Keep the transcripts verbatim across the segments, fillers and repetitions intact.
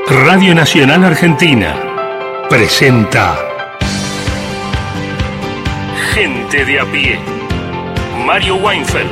Radio Nacional Argentina presenta Gente de a pie. Mario Weinfeld.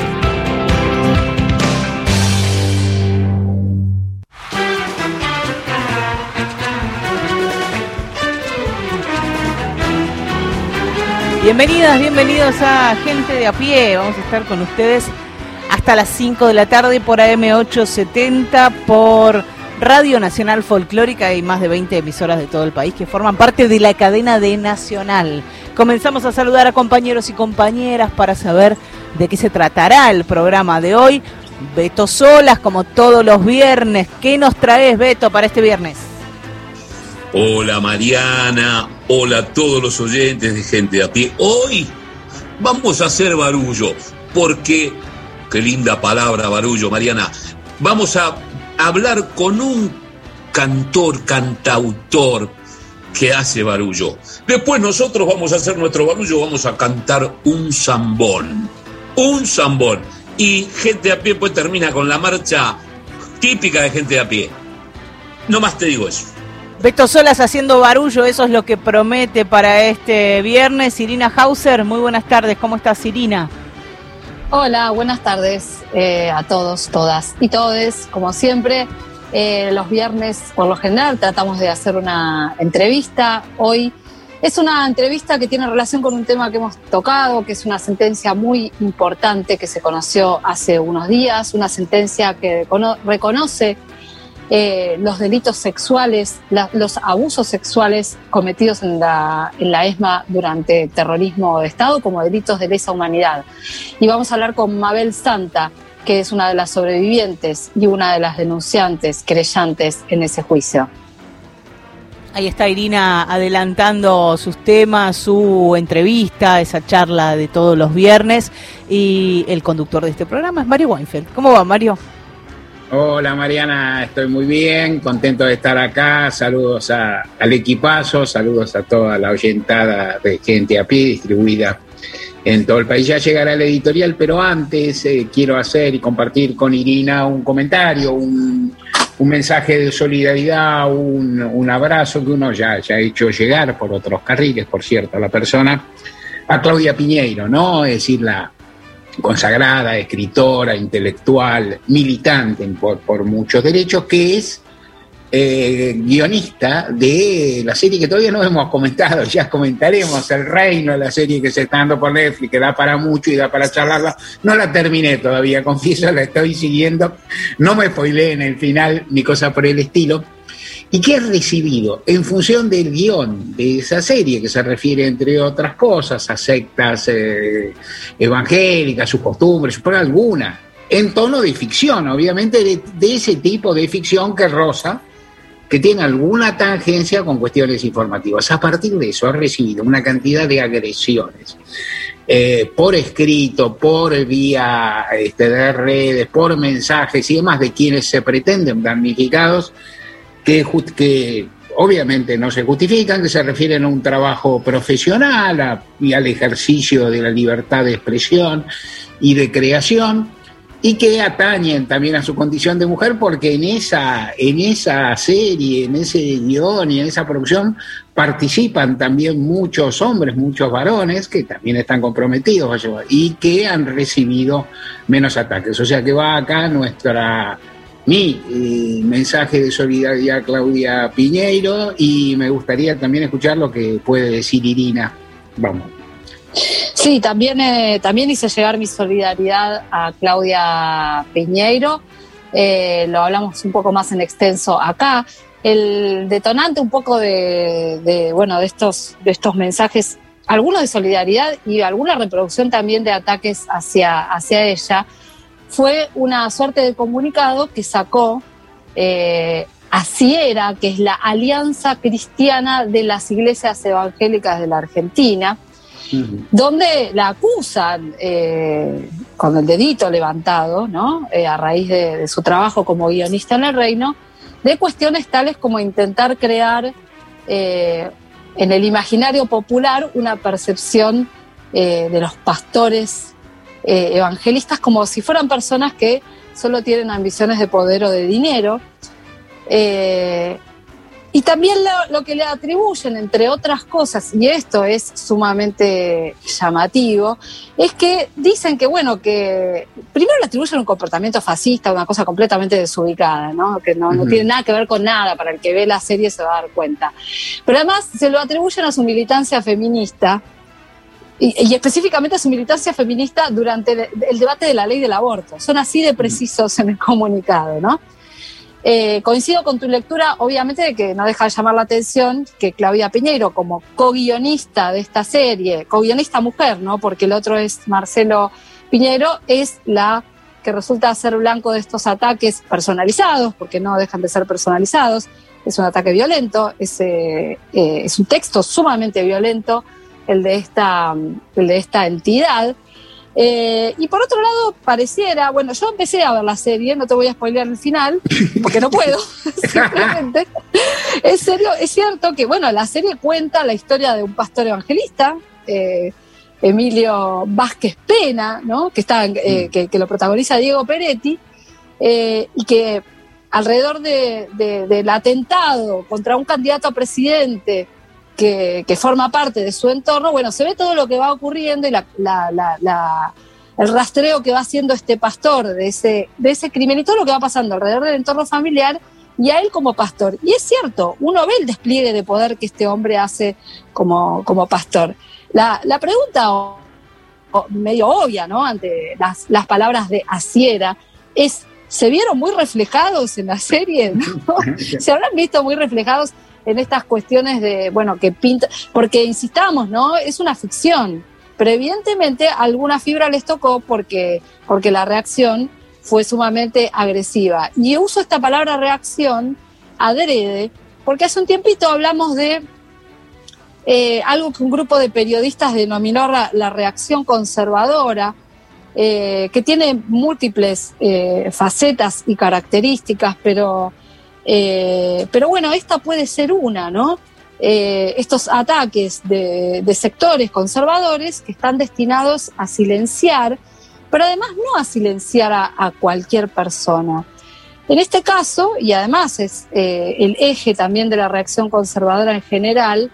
Bienvenidas, bienvenidos a Gente de a pie. Vamos a estar con ustedes hasta las cinco de la tarde por A M ochocientos setenta, por Radio Nacional Folclórica y más de veinte emisoras de todo el país que forman parte de la cadena de Nacional. Comenzamos a saludar a compañeros y compañeras para saber de qué se tratará el programa de hoy. Beto Solas, como todos los viernes. ¿Qué nos traes, Beto, para este viernes? Hola Mariana, hola a todos los oyentes de Gente de a pie. Hoy vamos a hacer barullo, porque, qué linda palabra barullo, Mariana, vamos a hablar con un cantor, cantautor que hace barullo. Después nosotros vamos a hacer nuestro barullo, vamos a cantar un zambón, un zambón. Y Gente de a pie pues termina con la marcha típica de Gente de a pie. No más te digo eso. Beto Solas haciendo barullo, eso es lo que promete para este viernes. Irina Hauser, muy buenas tardes, ¿cómo estás, Irina? Hola, buenas tardes eh, a todos, todas y todes. Como siempre, eh, los viernes por lo general tratamos de hacer una entrevista. Hoy es una entrevista que tiene relación con un tema que hemos tocado, que es una sentencia muy importante que se conoció hace unos días, una sentencia que reconoce Eh, los delitos sexuales, la, los abusos sexuales cometidos en la, en la ESMA durante el terrorismo de Estado como delitos de lesa humanidad. Y vamos a hablar con Mabel Santa, que es una de las sobrevivientes y una de las denunciantes, querellantes en ese juicio. Ahí está Irina adelantando sus temas, su entrevista, esa charla de todos los viernes. Y el conductor de este programa es Mario Weinfeld. ¿Cómo va, Mario? Hola Mariana, estoy muy bien, contento de estar acá, saludos a, al equipazo, saludos a toda la oyentada de Gente a pie distribuida en todo el país. Ya llegará el editorial, pero antes eh, quiero hacer y compartir con Irina un comentario, un, un mensaje de solidaridad, un, un abrazo que uno ya, ya ha hecho llegar por otros carriles, por cierto, a la persona, a Claudia Piñeiro, ¿no? Es decir, la consagrada, escritora, intelectual, militante por, por muchos derechos, que es eh, guionista de la serie que todavía no hemos comentado, ya comentaremos, El Reino, la serie que se está dando por Netflix, que da para mucho y da para charlarla. No la terminé todavía, confieso, la estoy siguiendo, no me spoileé en el final ni cosa por el estilo. Y que he recibido en función del guión de esa serie, que se refiere, entre otras cosas, a sectas eh, evangélicas, sus costumbres, por alguna, en tono de ficción, obviamente, de, de ese tipo de ficción que roza, que tiene alguna tangencia con cuestiones informativas. A partir de eso ha recibido una cantidad de agresiones, eh, por escrito, por vía este, de redes, por mensajes y demás, de quienes se pretenden damnificados, Que, que obviamente no se justifican, que se refieren a un trabajo profesional a, y al ejercicio de la libertad de expresión y de creación, y que atañen también a su condición de mujer, porque en esa, en esa serie, en ese guión y en esa producción participan también muchos hombres, muchos varones que también están comprometidos y que han recibido menos ataques. O sea que va acá nuestra... mi eh, mensaje de solidaridad a Claudia Piñeiro, y me gustaría también escuchar lo que puede decir Irina. Vamos. Sí, también, eh, también hice llegar mi solidaridad a Claudia Piñeiro, eh, lo hablamos un poco más en extenso acá. El detonante un poco de, de, bueno, de, estos, de estos mensajes, algunos de solidaridad y alguna reproducción también de ataques hacia, hacia ella, fue una suerte de comunicado que sacó eh, ACIERA, que es la Alianza Cristiana de las Iglesias Evangélicas de la Argentina, uh-huh. donde la acusan eh, con el dedito levantado, ¿no? Eh, a raíz de, de su trabajo como guionista en El Reino, de cuestiones tales como intentar crear eh, en el imaginario popular una percepción eh, de los pastores Eh, evangelistas como si fueran personas que solo tienen ambiciones de poder o de dinero, eh, y también lo, lo que le atribuyen, entre otras cosas, y esto es sumamente llamativo, es que dicen que, bueno, que primero le atribuyen un comportamiento fascista, una cosa completamente desubicada, ¿no? Que no, uh-huh. no tiene nada que ver con nada, para el que ve la serie se va a dar cuenta. Pero además se lo atribuyen a su militancia feminista, y, y específicamente a su militancia feminista durante el, el debate de la ley del aborto. Son así de precisos en el comunicado, ¿no? Eh, coincido con tu lectura, obviamente, de que no deja de llamar la atención que Claudia Piñeiro, como co-guionista de esta serie, co-guionista mujer, ¿no? Porque el otro es Marcelo Piñeiro, es la que resulta ser blanco de estos ataques personalizados, porque no dejan de ser personalizados. Es un ataque violento, es, eh, eh, es un texto sumamente violento el de esta, el de esta entidad. Eh, y por otro lado, pareciera, bueno, yo empecé a ver la serie, no te voy a spoilear el final, porque no puedo, simplemente. Es serio, es cierto que, bueno, la serie cuenta la historia de un pastor evangelista, eh, Emilio Vázquez Pena, ¿no? Que, está, eh, que, que lo protagoniza Diego Peretti, eh, y que alrededor de, de, del atentado contra un candidato a presidente Que, que forma parte de su entorno, bueno, se ve todo lo que va ocurriendo y la, la, la, la, el rastreo que va haciendo este pastor de ese, de ese crimen y todo lo que va pasando alrededor del entorno familiar y a él como pastor. Y es cierto, uno ve el despliegue de poder que este hombre hace como, como pastor. La, la pregunta o, o medio obvia, ¿no?, ante las, las palabras de Asiera, es, ¿se vieron muy reflejados en la serie? ¿No? ¿Se habrán visto muy reflejados en estas cuestiones de, bueno, que pinta, porque insistamos, ¿no? Es una ficción, pero evidentemente alguna fibra les tocó porque, porque la reacción fue sumamente agresiva. Y uso esta palabra reacción adrede, porque hace un tiempito hablamos de eh, algo que un grupo de periodistas denominó la, la reacción conservadora, eh, que tiene múltiples eh, facetas y características, pero Eh, pero bueno, esta puede ser una, ¿no? Eh, estos ataques de, de sectores conservadores que están destinados a silenciar, pero además no a silenciar a, a cualquier persona. En este caso, y además es eh, el eje también de la reacción conservadora en general,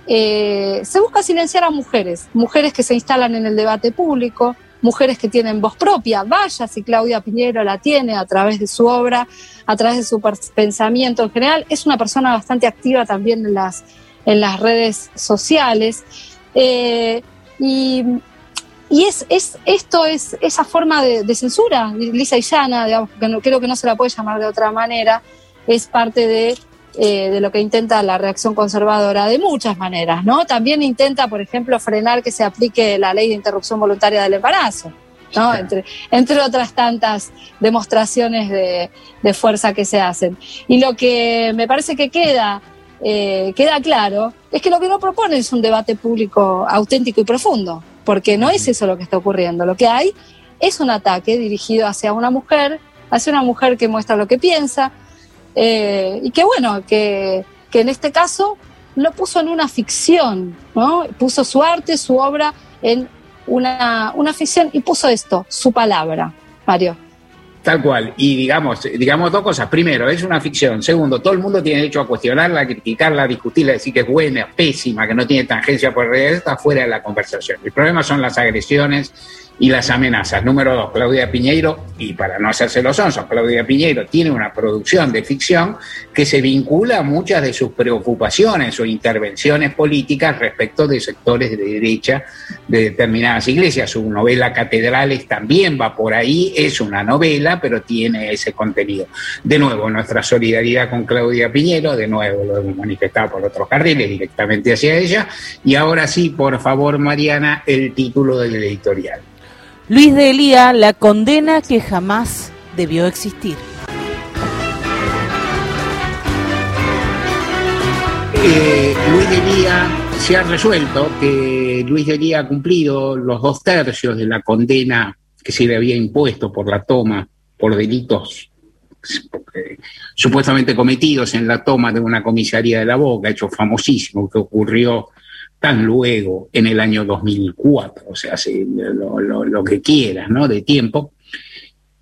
eh, se busca silenciar a mujeres, mujeres que se instalan en el debate público, mujeres que tienen voz propia. Vaya si Claudia Piñeiro la tiene a través de su obra, a través de su pensamiento en general. Es una persona bastante activa también en las, en las redes sociales. Eh, y y es, es, esto es esa forma de, de censura, lisa y llana, digamos, que no, creo que no se la puede llamar de otra manera, es parte de, eh, de lo que intenta la reacción conservadora de muchas maneras, ¿no? También intenta, por ejemplo, frenar que se aplique la ley de interrupción voluntaria del embarazo, ¿no? Entre, entre otras tantas demostraciones de, de fuerza que se hacen. Y lo que me parece que queda, eh, queda claro es que lo que no propone es un debate público auténtico y profundo, porque no es eso lo que está ocurriendo. Lo que hay es un ataque dirigido hacia una mujer, hacia una mujer que muestra lo que piensa, eh, y que bueno, que, que en este caso lo puso en una ficción, ¿no? Puso su arte, su obra en Una, una ficción y puso esto, su palabra, Mario. Tal cual, y digamos, digamos dos cosas. Primero, es una ficción. Segundo, todo el mundo tiene derecho a cuestionarla, a criticarla, a discutirla, a decir que es buena, pésima, que no tiene tangencia por realidad, está fuera de la conversación. El problema son las agresiones y las amenazas. Número dos, Claudia Piñeiro, y para no hacerse los sonsos, Claudia Piñeiro tiene una producción de ficción que se vincula a muchas de sus preocupaciones o intervenciones políticas respecto de sectores de derecha de determinadas iglesias. Su novela Catedrales también va por ahí, es una novela, pero tiene ese contenido. De nuevo, nuestra solidaridad con Claudia Piñeiro, de nuevo lo hemos manifestado por otros carriles directamente hacia ella, y ahora sí, por favor, Mariana, el título del editorial. Luis de Elía, la condena que jamás debió existir. Eh, Luis de Elía, se ha resuelto que Luis de Elía ha cumplido los dos tercios de la condena que se le había impuesto por la toma, por delitos eh, supuestamente cometidos en la toma de una comisaría de La Boca, hecho famosísimo que ocurrió tan luego en el año dos mil cuatro, o sea, hace lo, lo, lo que quieras, ¿no?, de tiempo.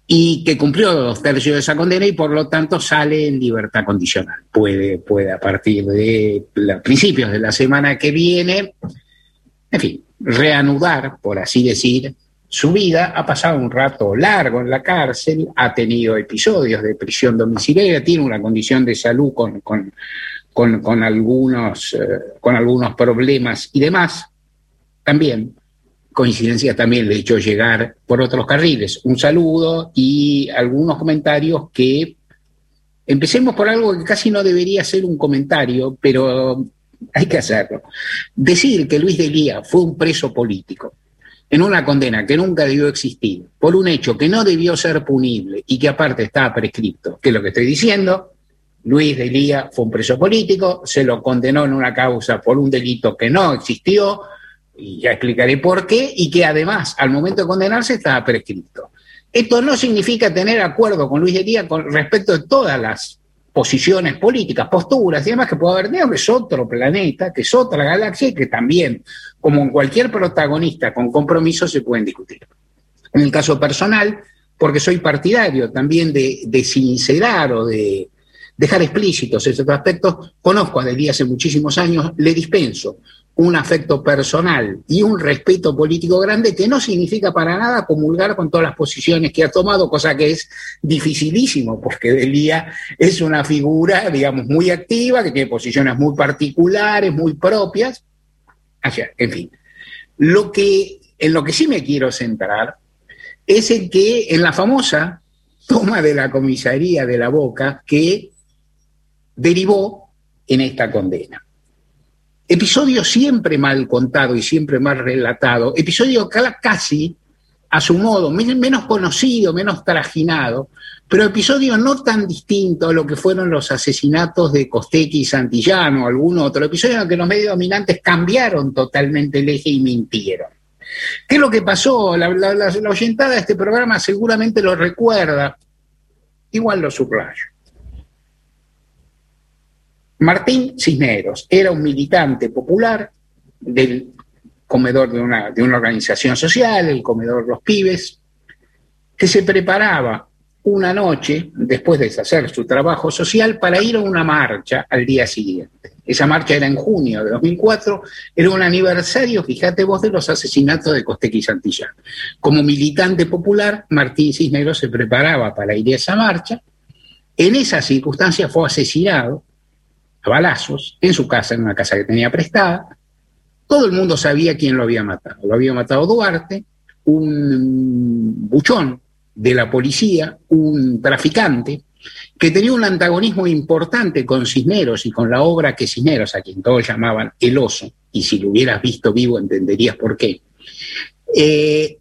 y que cumplió dos tercios de esa condena y por lo tanto sale en libertad condicional. Puede, puede a partir de los principios de la semana que viene, en fin, reanudar, por así decir, su vida. Ha pasado un rato largo en la cárcel, ha tenido episodios de prisión domiciliaria, tiene una condición de salud con, con, con, con, algunos, eh, con algunos problemas y demás. También, coincidencia también le echó llegar por otros carriles un saludo y algunos comentarios que, empecemos por algo que casi no debería ser un comentario, pero hay que hacerlo. Decir que Luis D'Elia fue un preso político en una condena que nunca debió existir, por un hecho que no debió ser punible y que aparte estaba prescripto, que es lo que estoy diciendo. Luis D'Elia fue un preso político, se lo condenó en una causa por un delito que no existió, y ya explicaré por qué, y que además, al momento de condenarse, estaba prescripto. Esto no significa tener acuerdo con Luis D'Elia con respecto de todas las posiciones políticas, posturas y demás que puede haber tenido, que es otro planeta, que es otra galaxia y que también, como en cualquier protagonista con compromiso, se pueden discutir. En el caso personal, porque soy partidario también de, de sincerar o de dejar explícitos esos aspectos, conozco a D'Elia hace muchísimos años, le dispenso un afecto personal y un respeto político grande que no significa para nada comulgar con todas las posiciones que ha tomado, cosa que es dificilísimo, porque D'Elia es una figura, digamos, muy activa, que tiene posiciones muy particulares, muy propias. Allá, en fin. Lo que, en lo que sí me quiero centrar es en que en la famosa toma de la comisaría de La Boca que derivó en esta condena. Episodio siempre mal contado y siempre mal relatado, episodio casi a su modo, menos conocido, menos trajinado, pero episodio no tan distinto a lo que fueron los asesinatos de Costecchi y Santillán o algún otro episodio en el que los medios dominantes cambiaron totalmente el eje y mintieron. ¿Qué es lo que pasó? La, la, la, la oyentada de este programa seguramente lo recuerda, igual lo subrayo. Martín Cisneros era un militante popular del comedor de una, de una organización social, el comedor Los Pibes, que se preparaba una noche, después de hacer su trabajo social, para ir a una marcha al día siguiente. Esa marcha era en junio de dos mil cuatro, era un aniversario, fíjate vos, de los asesinatos de Costecchi y Santillán. Como militante popular, Martín Cisneros se preparaba para ir a esa marcha. En esa circunstancia fue asesinado a balazos en su casa, en una casa que tenía prestada. Todo el mundo sabía quién lo había matado. Lo había matado Duarte, un buchón de la policía, un traficante, que tenía un antagonismo importante con Cisneros y con la obra que Cisneros, a quien todos llamaban El Oso, y si lo hubieras visto vivo entenderías por qué, eh,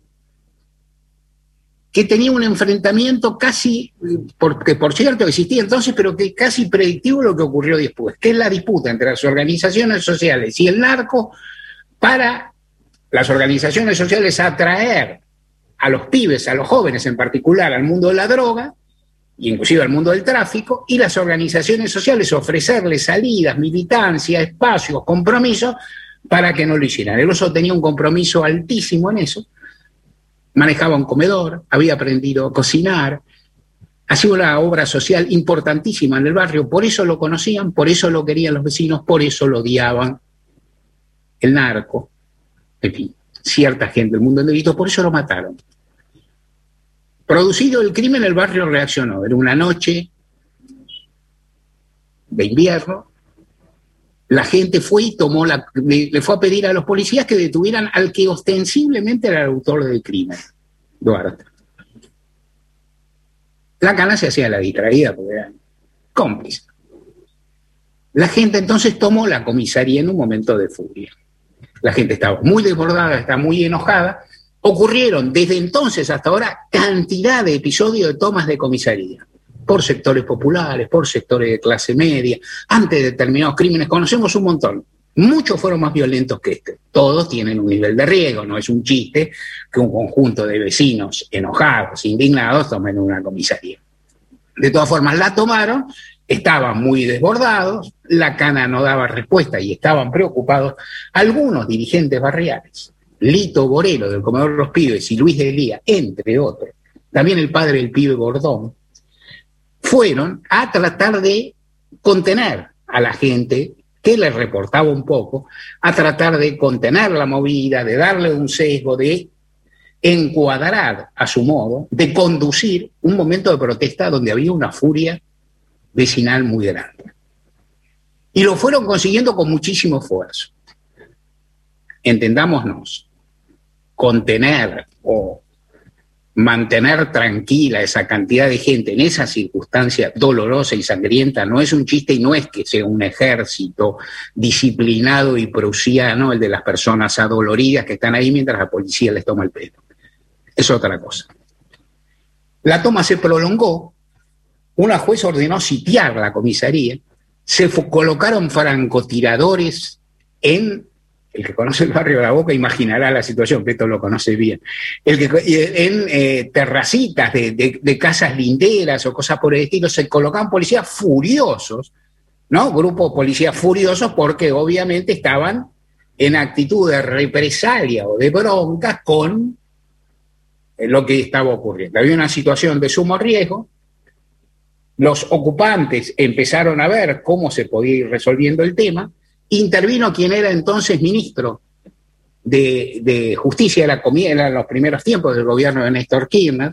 que tenía un enfrentamiento casi, porque por cierto existía entonces, pero que casi predictivo lo que ocurrió después, que es la disputa entre las organizaciones sociales y el narco para las organizaciones sociales atraer a los pibes, a los jóvenes en particular, al mundo de la droga, y inclusive al mundo del tráfico, y las organizaciones sociales ofrecerles salidas, militancia, espacios, compromisos, para que no lo hicieran. El Oso tenía un compromiso altísimo en eso. Manejaba un comedor, había aprendido a cocinar, hacía una obra social importantísima en el barrio, por eso lo conocían, por eso lo querían los vecinos, por eso lo odiaban el narco, en fin, cierta gente del mundo del delito, por eso lo mataron. Producido el crimen, el barrio reaccionó. Era una noche de invierno, la gente fue y tomó la, le, le fue a pedir a los policías que detuvieran al que ostensiblemente era el autor del crimen, Duarte. La cana se hacía la distraída porque era cómplice. La gente entonces tomó la comisaría en un momento de furia. La gente estaba muy desbordada, estaba muy enojada. Ocurrieron desde entonces hasta ahora cantidad de episodios de tomas de comisaría, por sectores populares, por sectores de clase media, ante determinados crímenes, conocemos un montón. Muchos fueron más violentos que este. Todos tienen un nivel de riesgo, no es un chiste que un conjunto de vecinos enojados, indignados, tomen una comisaría. De todas formas, la tomaron, estaban muy desbordados, la cana no daba respuesta y estaban preocupados. Algunos dirigentes barriales, Lito Borelo del comedor Los Pibes y Luis D'Elia, entre otros, también el padre del pibe Gordón, fueron a tratar de contener a la gente que les reportaba un poco, a tratar de contener la movida, de darle un sesgo, de encuadrar a su modo, de conducir un momento de protesta donde había una furia vecinal muy grande. Y lo fueron consiguiendo con muchísimo esfuerzo. Entendámonos, contener o mantener tranquila esa cantidad de gente en esa circunstancia dolorosa y sangrienta no es un chiste, y no es que sea un ejército disciplinado y prusiano el de las personas adoloridas que están ahí mientras la policía les toma el pelo. Es otra cosa. La toma se prolongó, una jueza ordenó sitiar la comisaría, se colocaron francotiradores en... El que conoce el barrio de La Boca imaginará la situación, que esto lo conoce bien. El que, en eh, terracitas de, de, de casas linderas o cosas por el estilo, se colocaban policías furiosos, ¿no? Grupos de policías furiosos porque obviamente estaban en actitud de represalia o de bronca con lo que estaba ocurriendo. Había una situación de sumo riesgo. Los ocupantes empezaron a ver cómo se podía ir resolviendo el tema. Intervino quien era entonces ministro de, de Justicia, era, era los primeros tiempos del gobierno de Néstor Kirchner,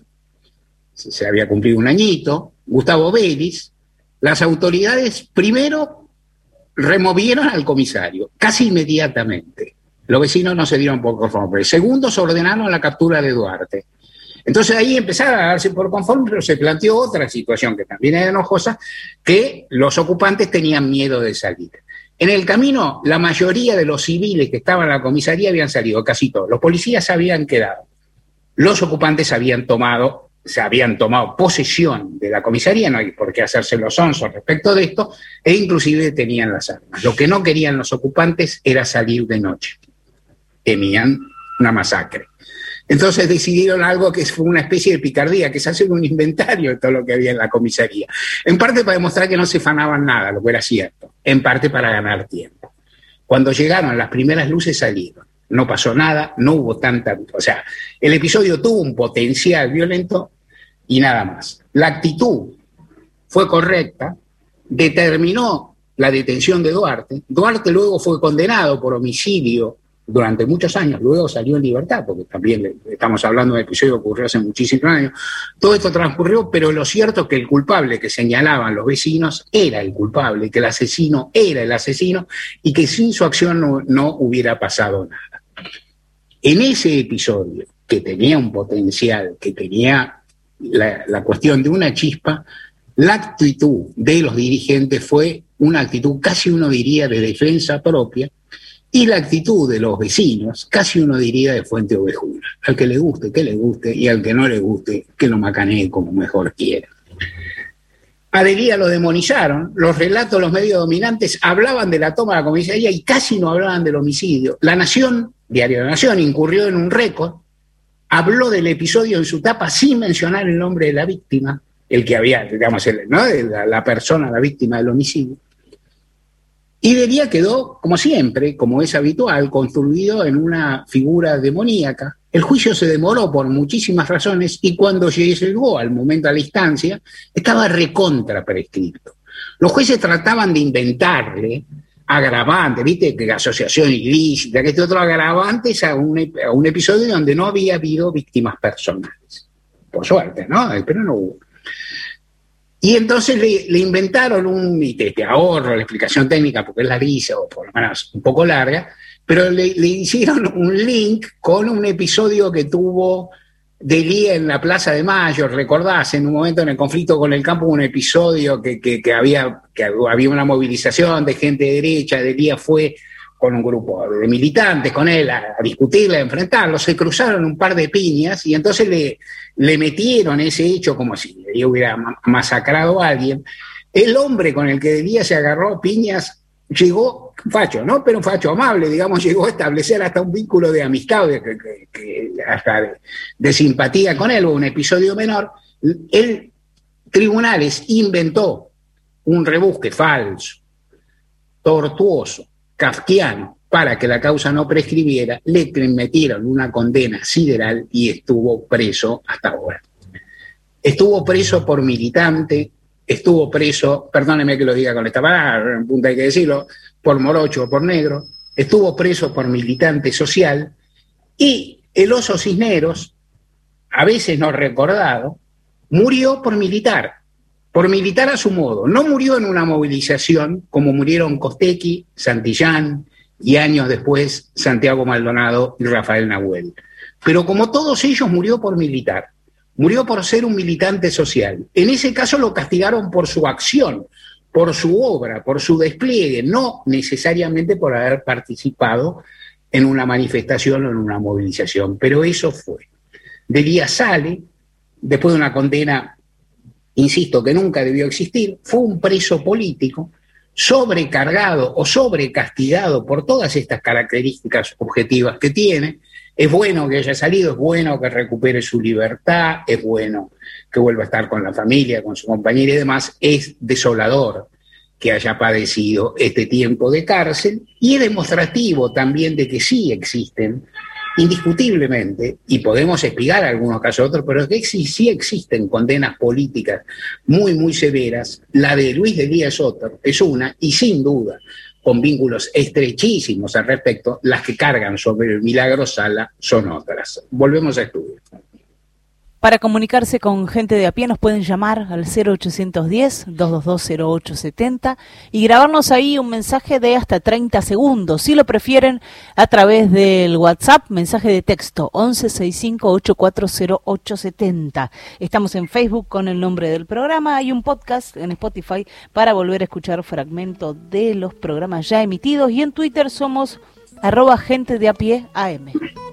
se había cumplido un añito, Gustavo Vélez. Las autoridades primero removieron al comisario, casi inmediatamente. Los vecinos no se dieron por conformes. Segundo, se ordenaron la captura de Duarte. Entonces ahí empezaron a darse por conforme, pero se planteó otra situación que también era enojosa, que los ocupantes tenían miedo de salir. En el camino, la mayoría de los civiles que estaban en la comisaría habían salido, casi todos. Los policías habían quedado. Los ocupantes habían tomado, se habían tomado posesión de la comisaría, no hay por qué hacerse los onzos respecto de esto, e inclusive tenían las armas. Lo que no querían los ocupantes era salir de noche. Temían una masacre. Entonces decidieron algo que fue una especie de picardía, que es hacer un inventario de todo lo que había en la comisaría. En parte para demostrar que no se fanaban nada, lo que era cierto. En parte para ganar tiempo. Cuando llegaron las primeras luces salieron. No pasó nada, no hubo tanta... O sea, el episodio tuvo un potencial violento y nada más. La actitud fue correcta, determinó la detención de Duarte. Duarte luego fue condenado por homicidio durante muchos años, luego salió en libertad, porque también estamos hablando de un episodio que ocurrió hace muchísimos años. Todo esto transcurrió, pero lo cierto es que el culpable que señalaban los vecinos era el culpable, que el asesino era el asesino, y que sin su acción no, no hubiera pasado nada. En ese episodio, que tenía un potencial, que tenía la, la cuestión de una chispa, la actitud de los dirigentes fue una actitud, casi uno diría, de defensa propia, y la actitud de los vecinos, casi uno diría, de fuente ovejuna. Al que le guste, que le guste, y al que no le guste, que lo macanee como mejor quiera. A Delía lo demonizaron, los relatos, los medios dominantes hablaban de la toma de la comisaría y casi no hablaban del homicidio. La Nación, Diario de la Nación, incurrió en un récord, habló del episodio en su tapa sin mencionar el nombre de la víctima, el que había, digamos, el, ¿no? la, la persona, la víctima del homicidio. Y Delía quedó, como siempre, como es habitual, construido en una figura demoníaca. El juicio se demoró por muchísimas razones y cuando llegó al momento, a la instancia, estaba recontra prescripto. Los jueces trataban de inventarle agravantes, ¿viste? Que asociación ilícita, que este otro agravantes a un, a un episodio donde no había habido víctimas personales. Por suerte, ¿no? Pero no hubo. Y entonces le, le inventaron un, y te, te ahorro la explicación técnica porque es larguísima, o por lo menos un poco larga, pero le, le hicieron un link con un episodio que tuvo Delía en la Plaza de Mayo. Recordás, en un momento en el conflicto con el campo, un episodio que, que, que, había, que había una movilización de gente de derecha. Delía fue con un grupo de militantes con él a, a discutirle, a enfrentarlo. Se cruzaron un par de piñas y entonces le, le metieron ese hecho como si Delía hubiera masacrado a alguien. El hombre con el que Delía se agarró a piñas llegó, facho, ¿no? Pero un facho amable, digamos, llegó a establecer hasta un vínculo de amistad, de, de, de, hasta de, de simpatía con él, o un episodio menor. El Tribunales inventó un rebusque falso, tortuoso, kafkiano, para que la causa no prescribiera, le metieron una condena sideral y estuvo preso hasta ahora. estuvo preso por militante, estuvo preso, perdóneme que lo diga con esta palabra, en punta hay que decirlo, por morocho o por negro, estuvo preso por militante social, y el Oso Cisneros, a veces no recordado, murió por militar, por militar a su modo. No murió en una movilización como murieron Costecchi, Santillán y años después Santiago Maldonado y Rafael Nahuel. Pero como todos ellos, murió por militar, murió por ser un militante social. En ese caso lo castigaron por su acción, por su obra, por su despliegue, no necesariamente por haber participado en una manifestación o en una movilización, pero eso fue. Delía sale, después de una condena, insisto, que nunca debió existir, fue un preso político, sobrecargado o sobrecastigado por todas estas características objetivas que tiene. Es bueno que haya salido, es bueno que recupere su libertad, es bueno que vuelva a estar con la familia, con su compañera y demás. Es desolador que haya padecido este tiempo de cárcel, y es demostrativo también de que sí existen, indiscutiblemente, y podemos explicar algunos casos otros, pero que sí, sí existen condenas políticas muy, muy severas. La de Luis Delía Soter es una, y sin duda, con vínculos estrechísimos al respecto, las que cargan sobre el Milagro Sala son otras. Volvemos a estudio. Para comunicarse con Gente de a Pie nos pueden llamar al cero ochocientos diez, doscientos veintidós, cero ocho setenta y grabarnos ahí un mensaje de hasta treinta segundos. Si lo prefieren, a través del WhatsApp, mensaje de texto once sesenta y cinco, ochenta y cuatro cero ocho setenta. Estamos en Facebook con el nombre del programa. Hay un podcast en Spotify para volver a escuchar fragmentos de los programas ya emitidos, y en Twitter somos arroba Gente de a Pie A M.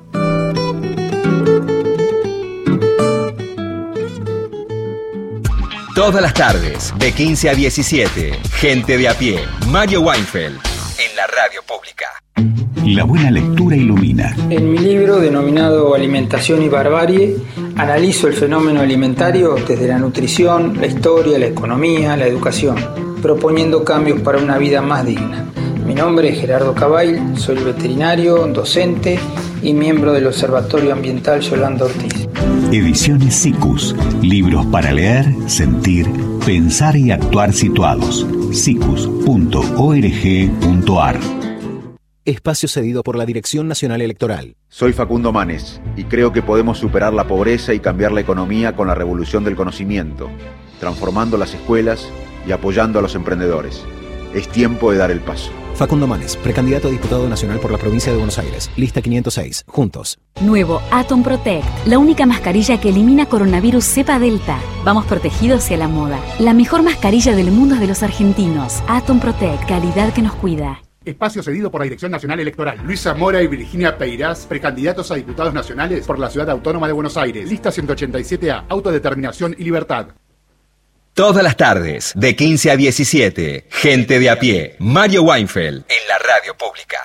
Todas las tardes, de quince a diecisiete, Gente de a Pie, Mario Weinfeld, en la radio pública. La buena lectura ilumina. En mi libro denominado Alimentación y Barbarie, analizo el fenómeno alimentario desde la nutrición, la historia, la economía, la educación, proponiendo cambios para una vida más digna. Mi nombre es Gerardo Cabail, soy veterinario, docente y miembro del Observatorio Ambiental Yolanda Ortiz. Ediciones Sikus, libros para leer, sentir, pensar y actuar situados. sikus punto org punto ar. Espacio cedido por la Dirección Nacional Electoral. Soy Facundo Manes y creo que podemos superar la pobreza y cambiar la economía con la revolución del conocimiento, transformando las escuelas y apoyando a los emprendedores. Es tiempo de dar el paso. Facundo Manes, precandidato a diputado nacional por la provincia de Buenos Aires. Lista quinientos seis. Juntos. Nuevo Atom Protect, la única mascarilla que elimina coronavirus cepa delta. Vamos protegidos hacia la moda. La mejor mascarilla del mundo es de los argentinos. Atom Protect, calidad que nos cuida. Espacio cedido por la Dirección Nacional Electoral. Luis Zamora y Virginia Peirás, precandidatos a diputados nacionales por la Ciudad Autónoma de Buenos Aires. Lista ciento ochenta y siete A, Autodeterminación y Libertad. Todas las tardes, de quince a diecisiete, Gente de a Pie, Mario Weinfeld, en la radio pública.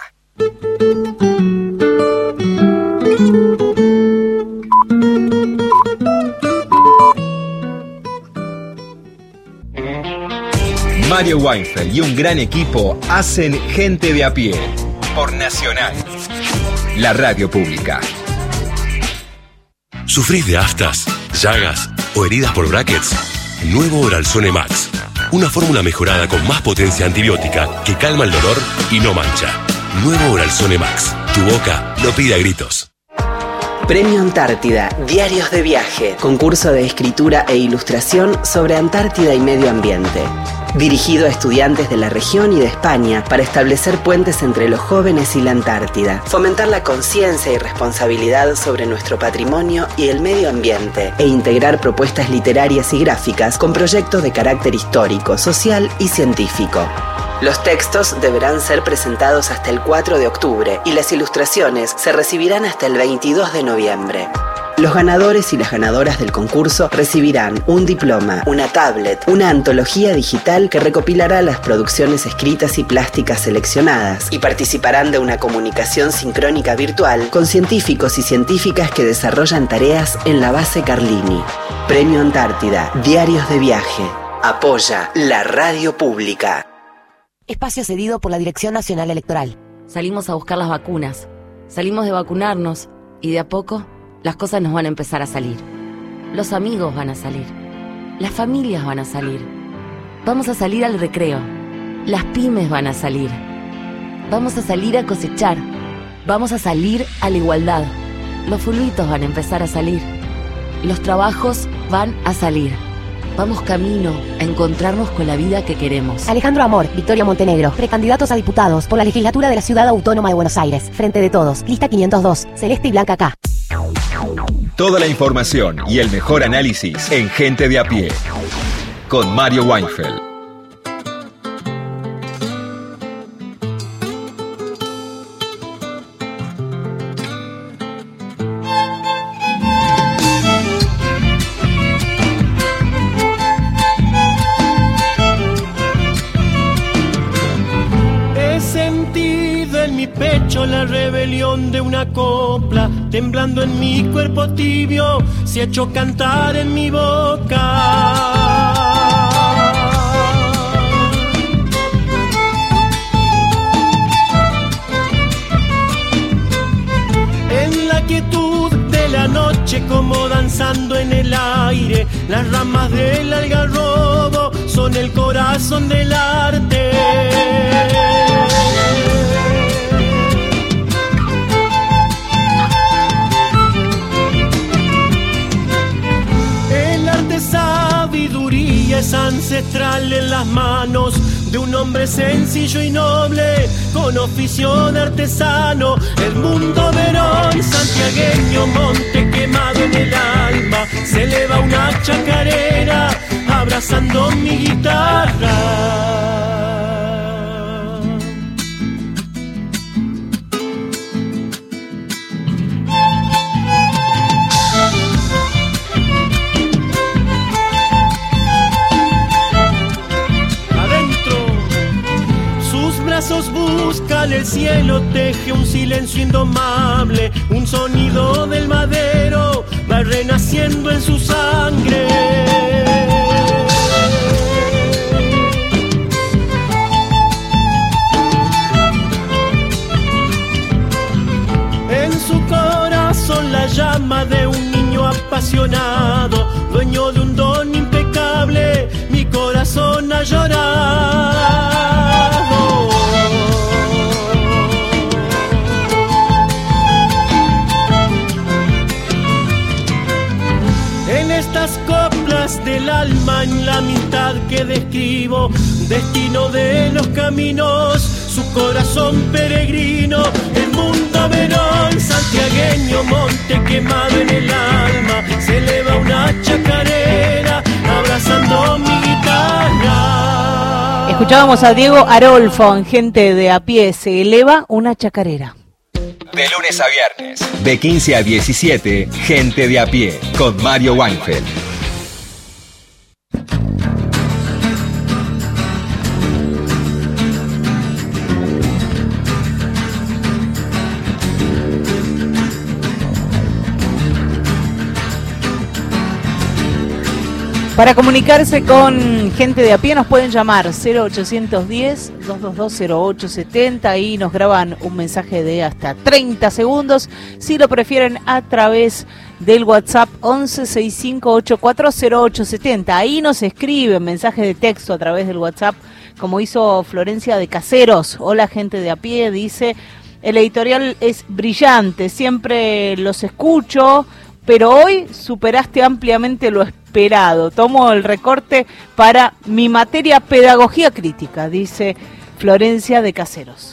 Mario Weinfeld y un gran equipo hacen Gente de a Pie, por Nacional, la radio pública. ¿Sufrís de aftas, llagas o heridas por brackets? Nuevo Oralzone Max, una fórmula mejorada con más potencia antibiótica que calma el dolor y no mancha. Nuevo Oralzone Max, tu boca lo pide a gritos. Premio Antártida, Diarios de Viaje, concurso de escritura e ilustración sobre Antártida y medio ambiente. Dirigido a estudiantes de la región y de España para establecer puentes entre los jóvenes y la Antártida, fomentar la conciencia y responsabilidad sobre nuestro patrimonio y el medio ambiente, e integrar propuestas literarias y gráficas con proyectos de carácter histórico, social y científico. Los textos deberán ser presentados hasta el cuatro de octubre y las ilustraciones se recibirán hasta el veintidós de noviembre. Los ganadores y las ganadoras del concurso recibirán un diploma, una tablet, una antología digital que recopilará las producciones escritas y plásticas seleccionadas, y participarán de una comunicación sincrónica virtual con científicos y científicas que desarrollan tareas en la base Carlini. Premio Antártida, Diarios de Viaje. Apoya la radio pública. Espacio cedido por la Dirección Nacional Electoral. Salimos a buscar las vacunas, salimos de vacunarnos y de a poco las cosas nos van a empezar a salir. Los amigos van a salir. Las familias van a salir. Vamos a salir al recreo. Las pymes van a salir. Vamos a salir a cosechar. Vamos a salir a la igualdad. Los fulbitos van a empezar a salir. Los trabajos van a salir. Vamos camino a encontrarnos con la vida que queremos. Alejandro Amor, Victoria Montenegro, precandidatos a diputados por la legislatura de la Ciudad Autónoma de Buenos Aires. Frente de Todos, lista quinientos dos, Celeste y Blanca K. Toda la información y el mejor análisis en Gente de a Pie. Con Mario Weinfeld. La rebelión de una copla, temblando en mi cuerpo tibio, se ha hecho cantar en mi boca. En la quietud de la noche, como danzando en el aire, las ramas del algarrobo son el corazón del arte. Sabiduría es ancestral en las manos de un hombre sencillo y noble, con oficio de artesano. El mundo Verón, santiagueño, monte quemado en el alma, se eleva una chacarera abrazando mi guitarra. Buscan el cielo, teje un silencio indomable, un sonido del madero va renaciendo en su sangre. En su corazón la llama de un niño apasionado, dueño de un don impecable, mi corazón ha llorado. Estas coplas del alma en la mitad que describo, destino de los caminos, su corazón peregrino, el mundo Verón, santiagueño, monte quemado en el alma, se eleva una chacarera abrazando mi guitarra. Escuchábamos a Diego Arolfo en Gente de a Pie, se eleva una chacarera. De lunes a viernes, de quince a diecisiete, Gente de a Pie, con Mario Weinfeld. Para comunicarse con Gente de a Pie nos pueden llamar cero ochocientos diez, dos dos dos, cero ocho setenta y nos graban un mensaje de hasta treinta segundos. Si lo prefieren a través del WhatsApp once sesenta y cinco ochenta y cuatro cero ocho setenta. Ahí nos escriben mensajes de texto a través del WhatsApp, como hizo Florencia de Caseros. Hola Gente de a Pie, dice, el editorial es brillante, siempre los escucho, pero hoy superaste ampliamente lo esperado. Tomo el recorte para mi materia pedagogía crítica, dice Florencia de Caseros.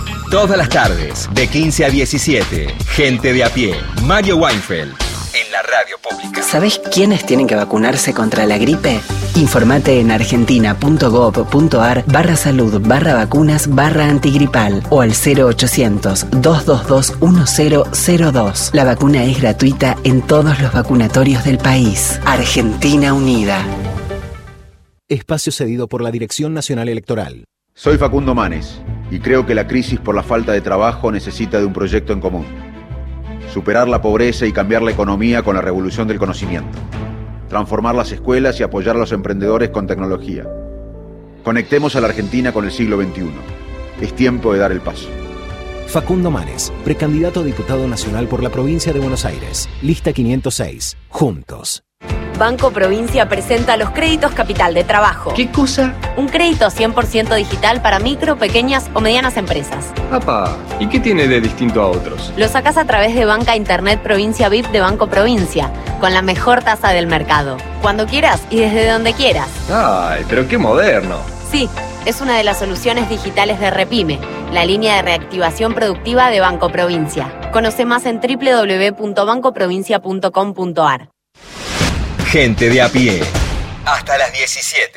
Todas las tardes, de quince a diecisiete, Gente de a Pie, Mario Weinfeld, en la radio pública. ¿Sabés quiénes tienen que vacunarse contra la gripe? Informate en argentina.gov.ar barra salud barra vacunas barra antigripal o al cero ochocientos, dos dos dos, uno cero cero dos. La vacuna es gratuita en todos los vacunatorios del país. Argentina Unida. Espacio cedido por la Dirección Nacional Electoral. Soy Facundo Manes y creo que la crisis por la falta de trabajo necesita de un proyecto en común. Superar la pobreza y cambiar la economía con la revolución del conocimiento. Transformar las escuelas y apoyar a los emprendedores con tecnología. Conectemos a la Argentina con el siglo veintiuno. Es tiempo de dar el paso. Facundo Manes, precandidato a diputado nacional por la provincia de Buenos Aires. Lista quinientos seis. Juntos. Banco Provincia presenta los créditos Capital de Trabajo. ¿Qué cosa? Un crédito cien por ciento digital para micro, pequeñas o medianas empresas. ¡Apa! ¿Y qué tiene de distinto a otros? Lo sacás a través de Banca Internet Provincia V I P de Banco Provincia, con la mejor tasa del mercado. Cuando quieras y desde donde quieras. ¡Ay, pero qué moderno! Sí, es una de las soluciones digitales de Repime, la línea de reactivación productiva de Banco Provincia. Conoce más en doble u doble u doble u punto banco provincia punto com punto a r. Gente de a pie. Hasta las diecisiete.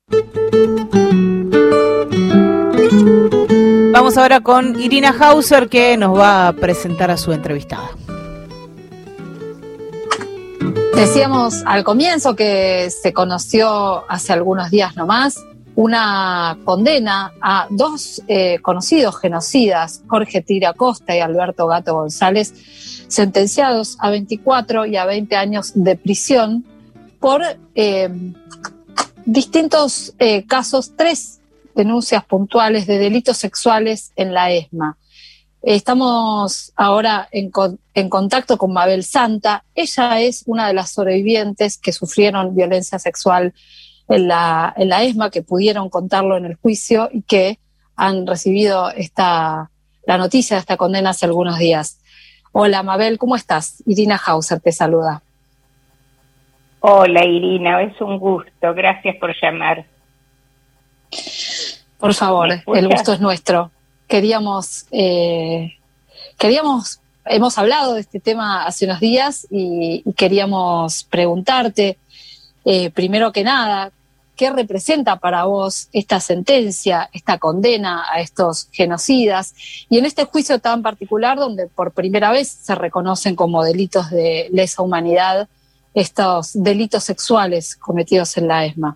Vamos ahora con Irina Hauser, que nos va a presentar a su entrevistada. Decíamos al comienzo que se conoció hace algunos días nomás una condena a dos eh, conocidos genocidas, Jorge Tigre Acosta y Alberto Gato González, sentenciados a veinticuatro y a veinte años de prisión por eh, distintos eh, casos, tres denuncias puntuales de delitos sexuales en la ESMA. Estamos ahora en, con, en contacto con Mabel Santa. Ella es una de las sobrevivientes que sufrieron violencia sexual en la, en la ESMA, que pudieron contarlo en el juicio y que han recibido esta, la noticia de esta condena hace algunos días. Hola Mabel, ¿cómo estás? Irina Hauser te saluda. Hola Irina, es un gusto, gracias por llamar. Por favor, el gusto es nuestro. Queríamos, eh, queríamos, hemos hablado de este tema hace unos días y, y queríamos preguntarte, eh, primero que nada, ¿qué representa para vos esta sentencia, esta condena a estos genocidas? Y en este juicio tan particular, donde por primera vez se reconocen como delitos de lesa humanidad estos delitos sexuales cometidos en la ESMA.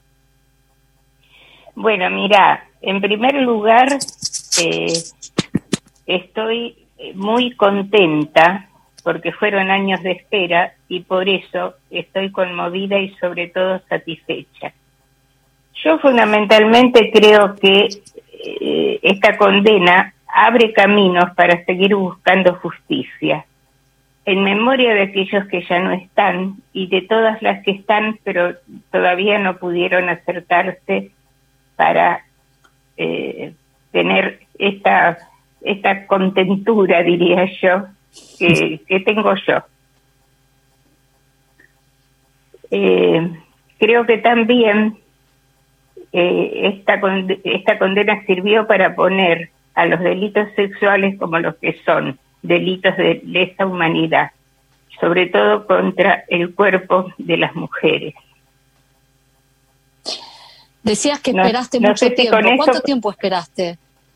Bueno, mira, en primer lugar, eh, estoy muy contenta porque fueron años de espera y por eso estoy conmovida y sobre todo satisfecha. Yo fundamentalmente creo que eh, esta condena abre caminos para seguir buscando justicia, en memoria de aquellos que ya no están y de todas las que están, pero todavía no pudieron acercarse para eh, tener esta, esta contentura, diría yo, que, que tengo yo. Eh, creo que también eh, esta, esta condena sirvió para poner a los delitos sexuales como los que son, delitos de lesa humanidad, sobre todo contra el cuerpo de las mujeres. Decías que no, esperaste no mucho sé si tiempo. con ¿Cuánto eso... tiempo esperaste?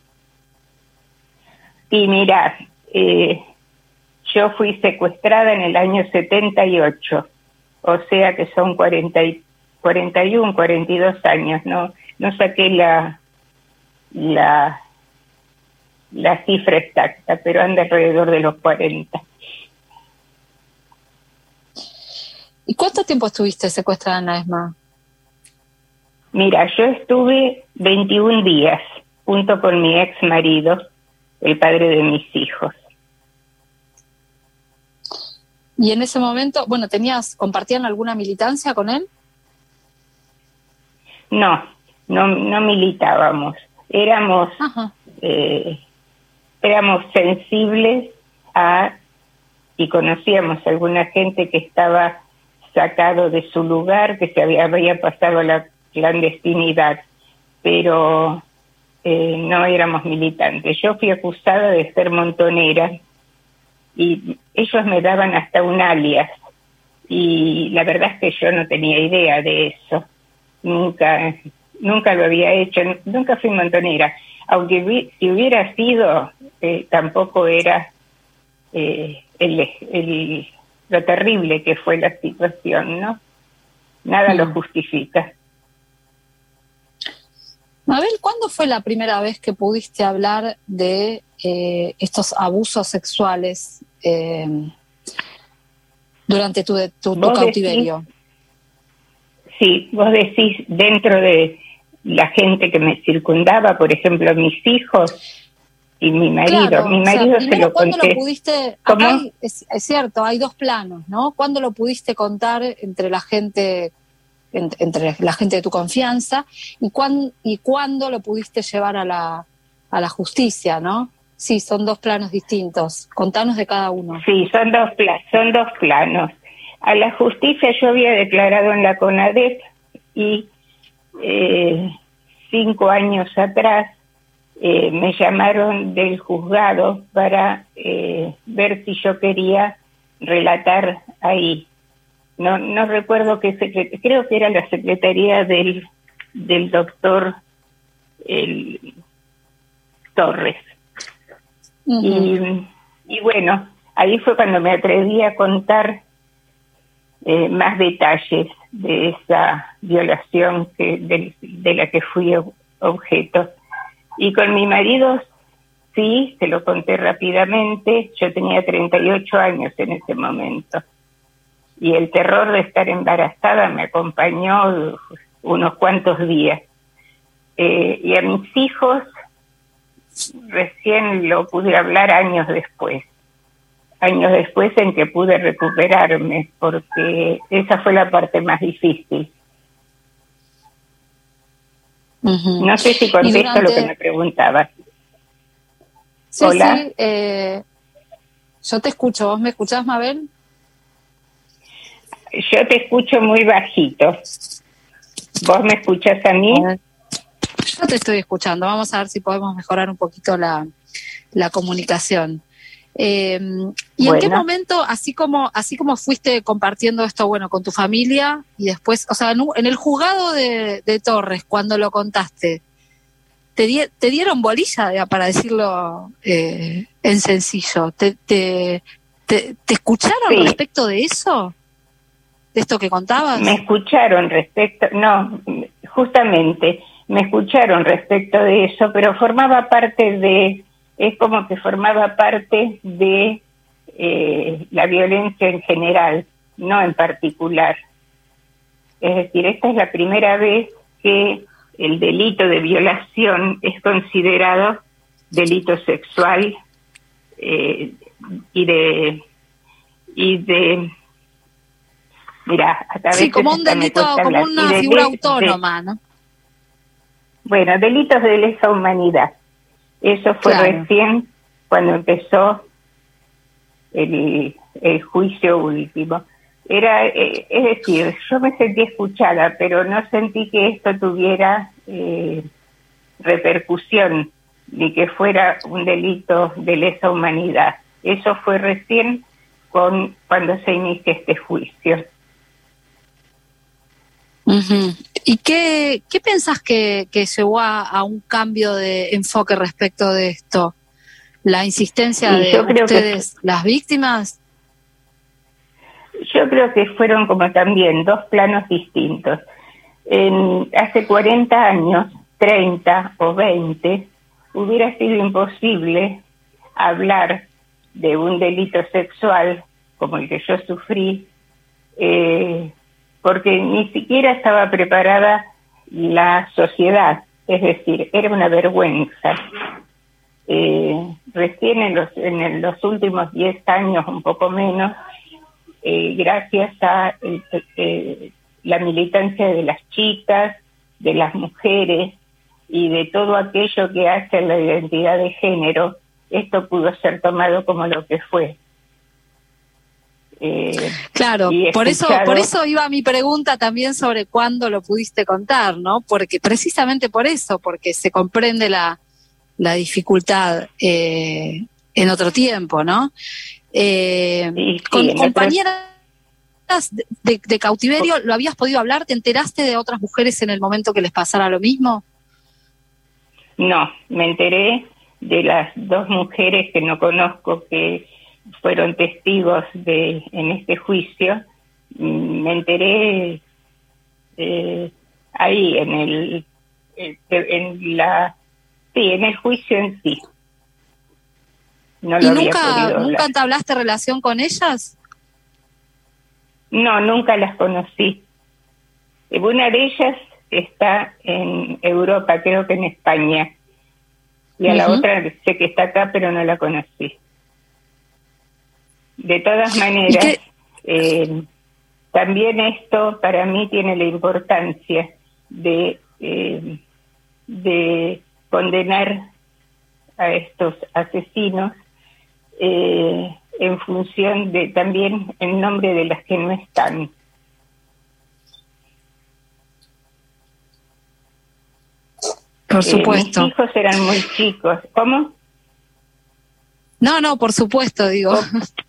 Y mira, eh, yo fui secuestrada en el año setenta y ocho, o sea que son cuarenta y, cuarenta y uno, cuarenta y dos años, no, no saqué la la la cifra exacta, pero anda alrededor de los cuarenta. ¿Y cuánto tiempo estuviste secuestrada en la ESMA? Mira, yo estuve veintiún días junto con mi ex marido, el padre de mis hijos. Y en ese momento, bueno, tenías, ¿compartían alguna militancia con él? No, no, no militábamos. Éramos, eh, éramos sensibles a, y conocíamos a alguna gente que estaba sacado de su lugar, que se había, había pasado a la clandestinidad, pero eh, no éramos militantes. Yo fui acusada de ser montonera y ellos me daban hasta un alias y la verdad es que yo no tenía idea de eso. Nunca, nunca lo había hecho, nunca fui montonera. Aunque vi, si hubiera sido, eh, tampoco era eh, el, el, lo terrible que fue la situación, ¿no? Nada mm. lo justifica. Mabel, ¿cuándo fue la primera vez que pudiste hablar de eh, estos abusos sexuales eh, durante tu, tu, tu cautiverio? Decís, sí, vos decís dentro de la gente que me circundaba, por ejemplo, mis hijos y mi marido. Claro, mi marido o sea, se lo ¿cuándo conté. Lo pudiste, ¿Cómo? Acá hay, es, es cierto, hay dos planos, ¿no? ¿Cuándo lo pudiste contar entre la gente, entre, entre la gente de tu confianza, y cuándo, y cuándo lo pudiste llevar a la, a la justicia, ¿no? Sí, son dos planos distintos. Contanos de cada uno. Sí, son dos, pla- son dos planos. A la justicia yo había declarado en la CONADEP y eh, cinco años atrás eh, me llamaron del juzgado para eh, ver si yo quería relatar ahí. No no recuerdo qué secretaría, creo que era la secretaría del, del doctor el, Torres. Uh-huh. Y, y bueno, ahí fue cuando me atreví a contar eh, más detalles de esa violación que de, de la que fui objeto. Y con mi marido sí, se lo conté rápidamente. Yo tenía treinta y ocho años en ese momento. Y el terror de estar embarazada me acompañó unos cuantos días. Eh, y a mis hijos recién lo pude hablar años después. Años después en que pude recuperarme, porque esa fue la parte más difícil. Uh-huh. No sé si contesto durante... lo que me preguntabas. Sí, Hola. Sí, eh, yo te escucho. ¿Vos me escuchás, Mabel? Yo te escucho muy bajito. ¿Vos me escuchás a mí? Yo te estoy escuchando. Vamos a ver si podemos mejorar un poquito la, la comunicación. Eh, ¿Y bueno. en qué momento, así como así como fuiste compartiendo esto, bueno, con tu familia y después, o sea, en, en el juzgado de, de Torres, cuando lo contaste, ¿te, di, te dieron bolilla, para decirlo eh, en sencillo? ¿Te, te, te, te escucharon sí. respecto de eso? ¿De esto que contabas? Me escucharon respecto, no, justamente, me escucharon respecto de eso, pero formaba parte de, es como que formaba parte de eh, la violencia en general, no en particular. Es decir, esta es la primera vez que el delito de violación es considerado delito sexual eh, y de y de mira, a sí, como un delito, como una de, figura de, autónoma, de, ¿no? Bueno, delitos de lesa humanidad. Eso fue claro. recién cuando empezó el, el juicio último. Era, eh, es decir, yo me sentí escuchada, pero no sentí que esto tuviera eh, repercusión, ni que fuera un delito de lesa humanidad. Eso fue recién con cuando se inicia este juicio. Uh-huh. ¿Y qué, qué pensás que, que llevó a, a un cambio de enfoque respecto de esto? ¿La insistencia y de ustedes, que, las víctimas? Yo creo que fueron como también dos planos distintos. En, hace cuarenta años, treinta o veinte, hubiera sido imposible hablar de un delito sexual como el que yo sufrí, eh, porque ni siquiera estaba preparada la sociedad, es decir, era una vergüenza. Eh, recién en los, en los últimos diez años, un poco menos, eh, gracias a eh, eh, la militancia de las chicas, de las mujeres y de todo aquello que hace la identidad de género, esto pudo ser tomado como lo que fue. Eh, claro, por eso por eso iba mi pregunta también sobre cuándo lo pudiste contar, ¿no? Porque precisamente por eso, porque se comprende la, la dificultad eh, en otro tiempo, ¿no? Eh, sí, sí, con en compañeras de, de, de cautiverio, ¿lo habías podido hablar? ¿Te enteraste de otras mujeres en el momento que les pasara lo mismo? No, me enteré de las dos mujeres que no conozco que fueron testigos de en este juicio. Me enteré eh, ahí en el en la sí en el juicio en sí. No ¿Y lo nunca había nunca entablaste relación con ellas? No, nunca las conocí. Una de ellas está en Europa, creo que en España, y a uh-huh. la otra sé que está acá, pero no la conocí. De todas maneras, eh, también esto para mí tiene la importancia de, eh, de condenar a estos asesinos eh, en función de también en nombre de las que no están. Por supuesto. Eh, mis hijos eran muy chicos. ¿Cómo? No, no, por supuesto, digo. Oh.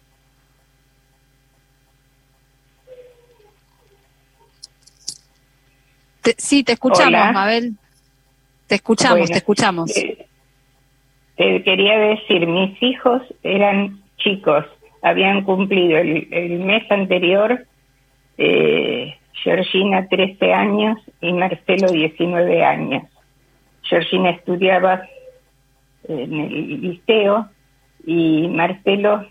Te, sí, te escuchamos, Hola. Mabel. Te escuchamos, bueno, te escuchamos. Eh, te quería decir, mis hijos eran chicos, habían cumplido el, el mes anterior, eh, Georgina trece años y Marcelo diecinueve años. Georgina estudiaba en el liceo y Marcelo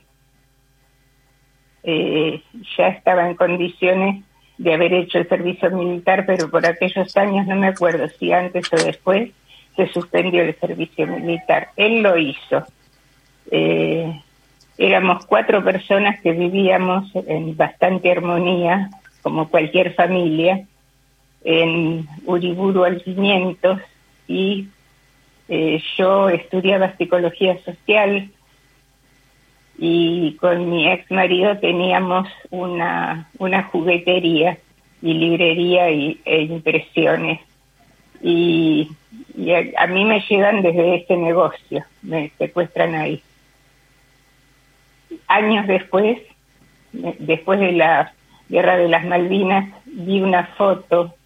eh, ya estaba en condiciones de haber hecho el servicio militar, pero por aquellos años, no me acuerdo si antes o después, se suspendió el servicio militar. Él lo hizo. Eh, éramos cuatro personas que vivíamos en bastante armonía, como cualquier familia, en Uriburu al quinientos, y eh, yo estudiaba psicología social y con mi ex marido teníamos una una juguetería y librería y, e impresiones y, y a, a mí me llegan desde este negocio, me secuestran ahí. Años después, después de la Guerra de las Malvinas, vi una foto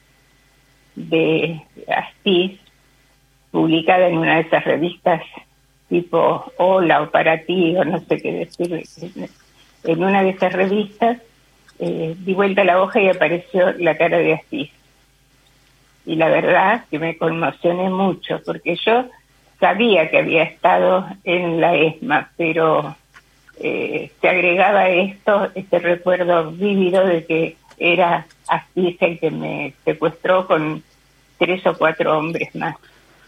de Astiz publicada en una de esas revistas tipo Hola o Para Ti o no sé qué decir. En una de esas revistas eh, di vuelta la hoja y apareció la cara de Astiz. Y la verdad que me conmocioné mucho porque yo sabía que había estado en la ESMA, pero eh, se agregaba esto, este recuerdo vívido de que era Astiz el que me secuestró con tres o cuatro hombres más.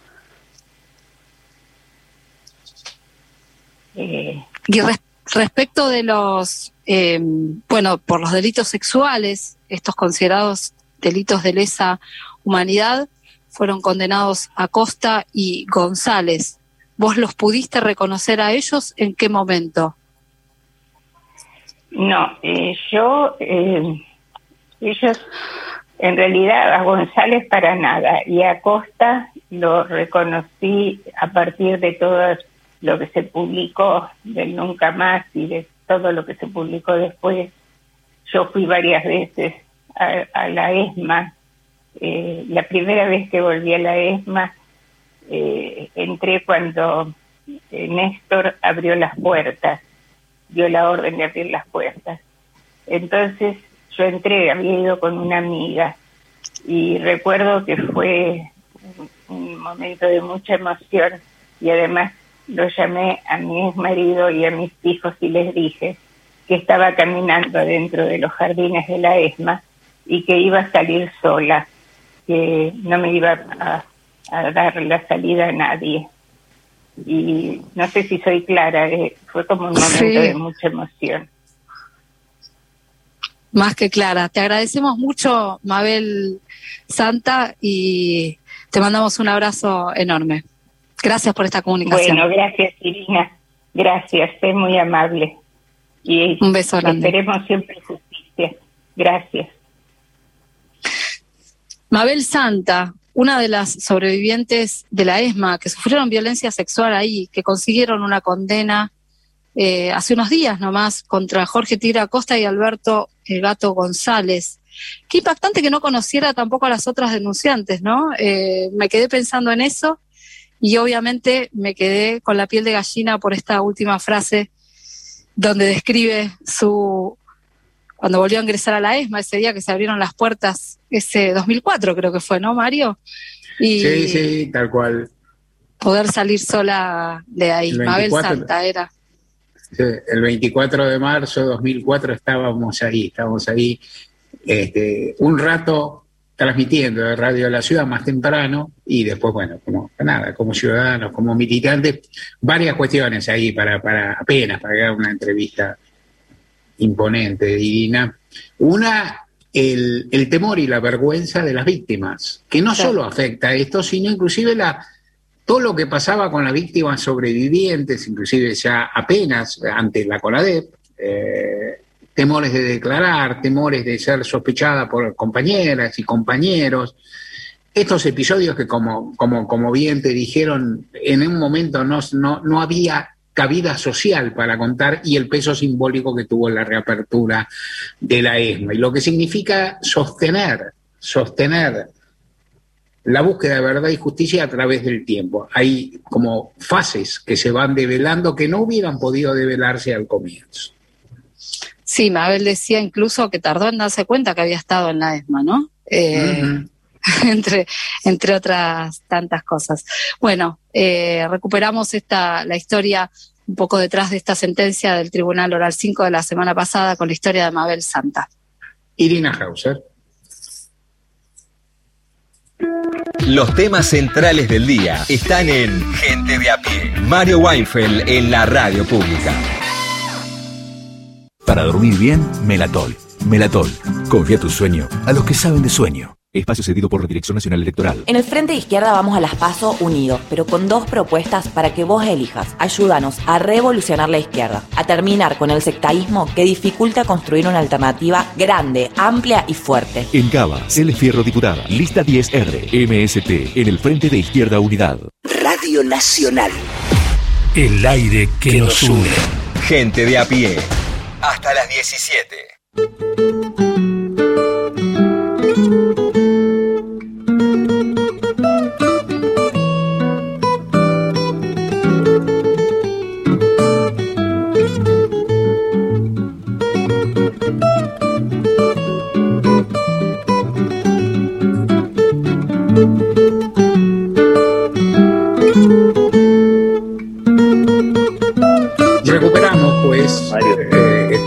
Eh, y res- respecto de los, eh, bueno, por los delitos sexuales, estos considerados delitos de lesa humanidad, fueron condenados Acosta y González. ¿Vos los pudiste reconocer a ellos? ¿En qué momento? No, eh, yo... Eh, ellos, en realidad, a González para nada, y a Acosta lo reconocí a partir de todo lo que se publicó del Nunca Más y de todo lo que se publicó después. Yo fui varias veces a, a la ESMA. Eh, la primera vez que volví a la ESMA, eh, entré cuando eh, Néstor abrió las puertas, dio la orden de abrir las puertas. Entonces, yo entré, había ido con una amiga y recuerdo que fue un, un momento de mucha emoción y además lo llamé a mi ex marido y a mis hijos y les dije que estaba caminando dentro de los jardines de la ESMA y que iba a salir sola, que no me iba a, a dar la salida a nadie. Y no sé si soy clara, eh, fue como un momento sí. de mucha emoción. Más que clara. Te agradecemos mucho, Mabel Santa, y te mandamos un abrazo enorme. Gracias por esta comunicación. Bueno, gracias, Irina. Gracias, es muy amable. Y un beso grande. Esperemos siempre justicia. Gracias. Mabel Santa, una de las sobrevivientes de la ESMA que sufrieron violencia sexual ahí, que consiguieron una condena eh, hace unos días nomás contra Jorge Tigre Acosta y Alberto El Gato González. Qué impactante que no conociera tampoco a las otras denunciantes, ¿no? Eh, me quedé pensando en eso y obviamente me quedé con la piel de gallina por esta última frase donde describe su... cuando volvió a ingresar a la ESMA, ese día que se abrieron las puertas, ese dos mil cuatro creo que fue, ¿no, Mario? Y sí, sí, tal cual. Poder salir sola de ahí. Mabel Santa era. Sí, el veinticuatro de marzo de dos mil cuatro estábamos ahí, estábamos ahí este, un rato transmitiendo de Radio La Ciudad más temprano y después, bueno, como nada, como ciudadanos, como militantes, varias cuestiones ahí para, para apenas para dar una entrevista imponente, divina. Una, el, el temor y la vergüenza de las víctimas, que no solo afecta a esto, sino inclusive la, todo lo que pasaba con las víctimas sobrevivientes, inclusive ya apenas ante la CONADEP, eh, temores de declarar, temores de ser sospechada por compañeras y compañeros. Estos episodios que, como, como, como bien te dijeron, en un momento no, no, no había cabida social para contar, y el peso simbólico que tuvo la reapertura de la ESMA, y lo que significa sostener, sostener la búsqueda de verdad y justicia a través del tiempo. Hay como fases que se van develando que no hubieran podido develarse al comienzo. Sí, Mabel decía incluso que tardó en darse cuenta que había estado en la ESMA, ¿no? Eh, uh-huh. entre, entre otras tantas cosas. Bueno, eh, recuperamos esta la historia un poco detrás de esta sentencia del Tribunal Oral cinco de la semana pasada con la historia de Mabel Santa. Irina Hauser. Los temas centrales del día están en Gente de a Pie. Mario Weinfeld en la radio pública. Para dormir bien, Melatol. Melatol. Confía tu sueño a los que saben de sueño. Espacio cedido por la Dirección Nacional Electoral. En el Frente de Izquierda vamos a las PASO unidos, pero con dos propuestas para que vos elijas. Ayúdanos a revolucionar la izquierda, a terminar con el sectarismo que dificulta construir una alternativa grande, amplia y fuerte. En Cava, L. Fierro diputada, lista diez R, M S T, en el Frente de Izquierda Unidad. Radio Nacional. El aire que, que nos une. Gente de a pie. Hasta las diecisiete. Recuperamos, pues. Eh,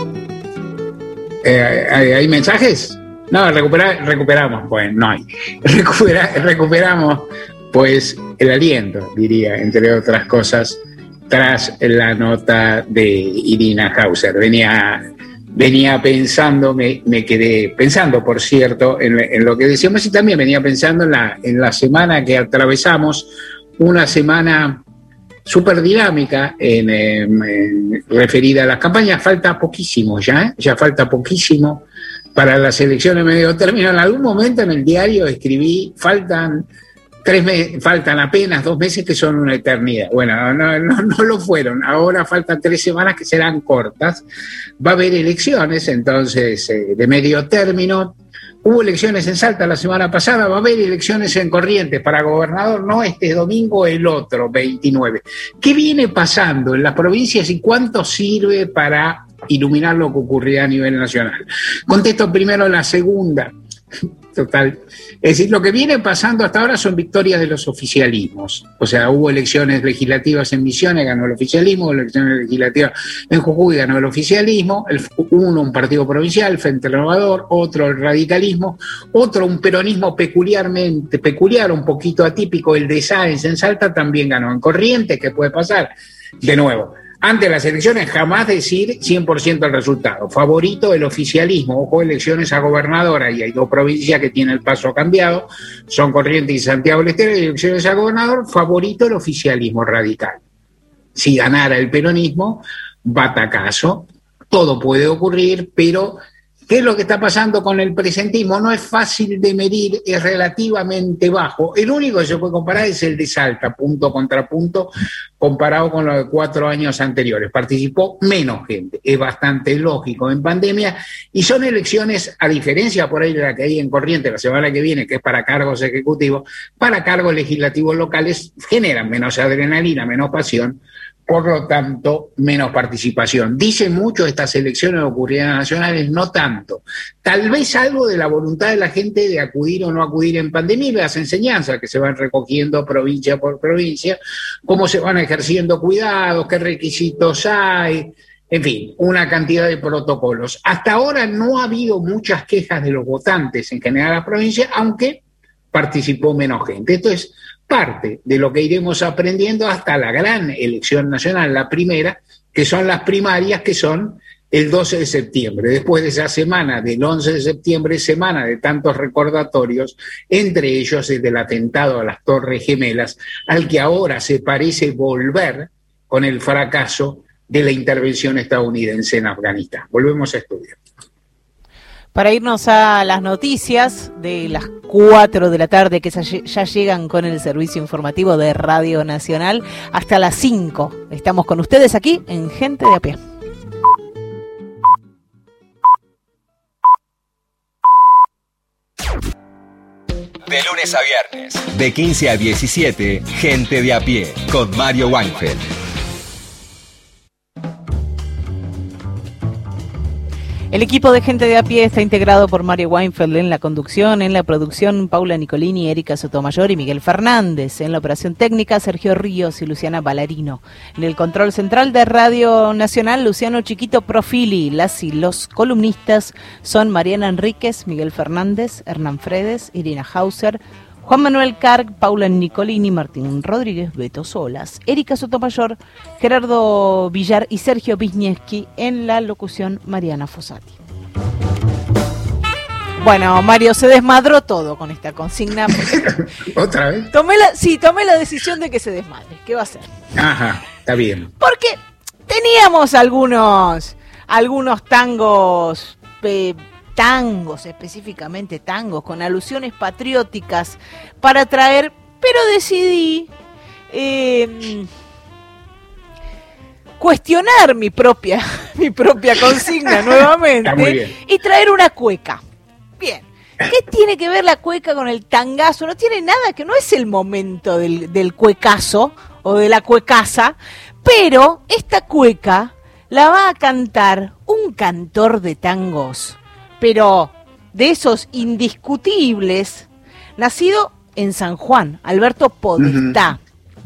eh, ¿hay, ¿Hay mensajes? No, recupera, recuperamos, pues, no hay. Recupera, recuperamos, pues, el aliento, diría, entre otras cosas, tras la nota de Irina Hauser. Venía, venía pensando, me, me quedé pensando, por cierto, en, en lo que decíamos, y también venía pensando en la, en la semana que atravesamos, una semana súper dinámica en, en, en, referida a las campañas. Falta poquísimo ya, ¿eh? ya falta poquísimo para las elecciones medio término. En algún momento en el diario escribí, faltan tres meses, faltan apenas dos meses que son una eternidad. Bueno, no, no, no lo fueron, ahora faltan tres semanas que serán cortas. Va a haber elecciones, entonces, eh, de medio término. Hubo elecciones en Salta la semana pasada, va a haber elecciones en Corrientes para gobernador, no este domingo, el otro, veintinueve. ¿Qué viene pasando en las provincias y cuánto sirve para iluminar lo que ocurrirá a nivel nacional? Contesto primero la segunda. Total. Es decir, lo que viene pasando hasta ahora son victorias de los oficialismos. O sea, hubo elecciones legislativas en Misiones, ganó el oficialismo, hubo elecciones legislativas en Jujuy, ganó el oficialismo, el, uno un partido provincial, Frente Renovador, otro el radicalismo, otro un peronismo peculiarmente, peculiar, un poquito atípico, el de Sáenz en Salta, también ganó. En Corrientes, ¿qué puede pasar? De nuevo, ante las elecciones jamás decir cien por ciento el resultado. Favorito el oficialismo. Ojo, elecciones a gobernadora, y hay dos provincias que tienen el paso cambiado, son Corrientes y Santiago del Estero, y elecciones a gobernador, favorito el oficialismo radical. Si ganara el peronismo, batacazo, todo puede ocurrir, pero ¿Qué es lo que está pasando con el presentismo? No es fácil de medir, es relativamente bajo. El único que se puede comparar es el de Salta, punto contra punto, comparado con los de cuatro años anteriores. Participó menos gente, es bastante lógico en pandemia, y son elecciones, a diferencia por ahí de la que hay en Corrientes la semana que viene, que es para cargos ejecutivos, para cargos legislativos locales generan menos adrenalina, menos pasión, por lo tanto, menos participación. Dicen mucho estas elecciones ocurridas nacionales, no tanto. Tal vez algo de la voluntad de la gente de acudir o no acudir en pandemia y las enseñanzas que se van recogiendo provincia por provincia, cómo se van ejerciendo cuidados, qué requisitos hay, en fin, una cantidad de protocolos. Hasta ahora no ha habido muchas quejas de los votantes en general en la provincia, aunque participó menos gente. Esto es parte de lo que iremos aprendiendo hasta la gran elección nacional, la primera, que son las primarias, que son el doce de septiembre. Después de esa semana del once de septiembre, semana de tantos recordatorios, entre ellos el del atentado a las Torres Gemelas, al que ahora se parece volver con el fracaso de la intervención estadounidense en Afganistán. Volvemos a estudiar. Para irnos a las noticias de las cuatro de la tarde, que ya llegan con el servicio informativo de Radio Nacional, hasta las cinco. Estamos con ustedes aquí en Gente de a Pie. De lunes a viernes, de quince a diecisiete, Gente de a Pie, con Mario Weinfeld. El equipo de Gente de a Pie está integrado por Mario Weinfeld en la conducción, en la producción Paula Nicolini, Erika Sotomayor y Miguel Fernández, en la operación técnica Sergio Ríos y Luciana Ballarino, en el control central de Radio Nacional Luciano Chiquito Profili. Las y los columnistas son Mariana Enríquez, Miguel Fernández, Hernán Fredes, Irina Hauser, Juan Manuel Carg, Paula Nicolini, Martín Rodríguez, Beto Solas, Erika Sotomayor, Gerardo Villar y Sergio Wisniewski, en la locución Mariana Fossati. Bueno, Mario, se desmadró todo con esta consigna. ¿Otra vez? Tomé la, sí, tomé la decisión de que se desmadre. ¿Qué va a hacer? Ajá, está bien. Porque teníamos algunos, algunos tangos... Eh, tangos, específicamente tangos, con alusiones patrióticas para traer, pero decidí eh, cuestionar mi propia, mi propia consigna nuevamente y traer una cueca. Bien, ¿qué tiene que ver la cueca con el tangazo? No tiene nada, que no es el momento del, del cuecazo o de la cuecaza, pero esta cueca la va a cantar un cantor de tangos, pero de esos indiscutibles, nacido en San Juan, Alberto Podestá. Uh-huh.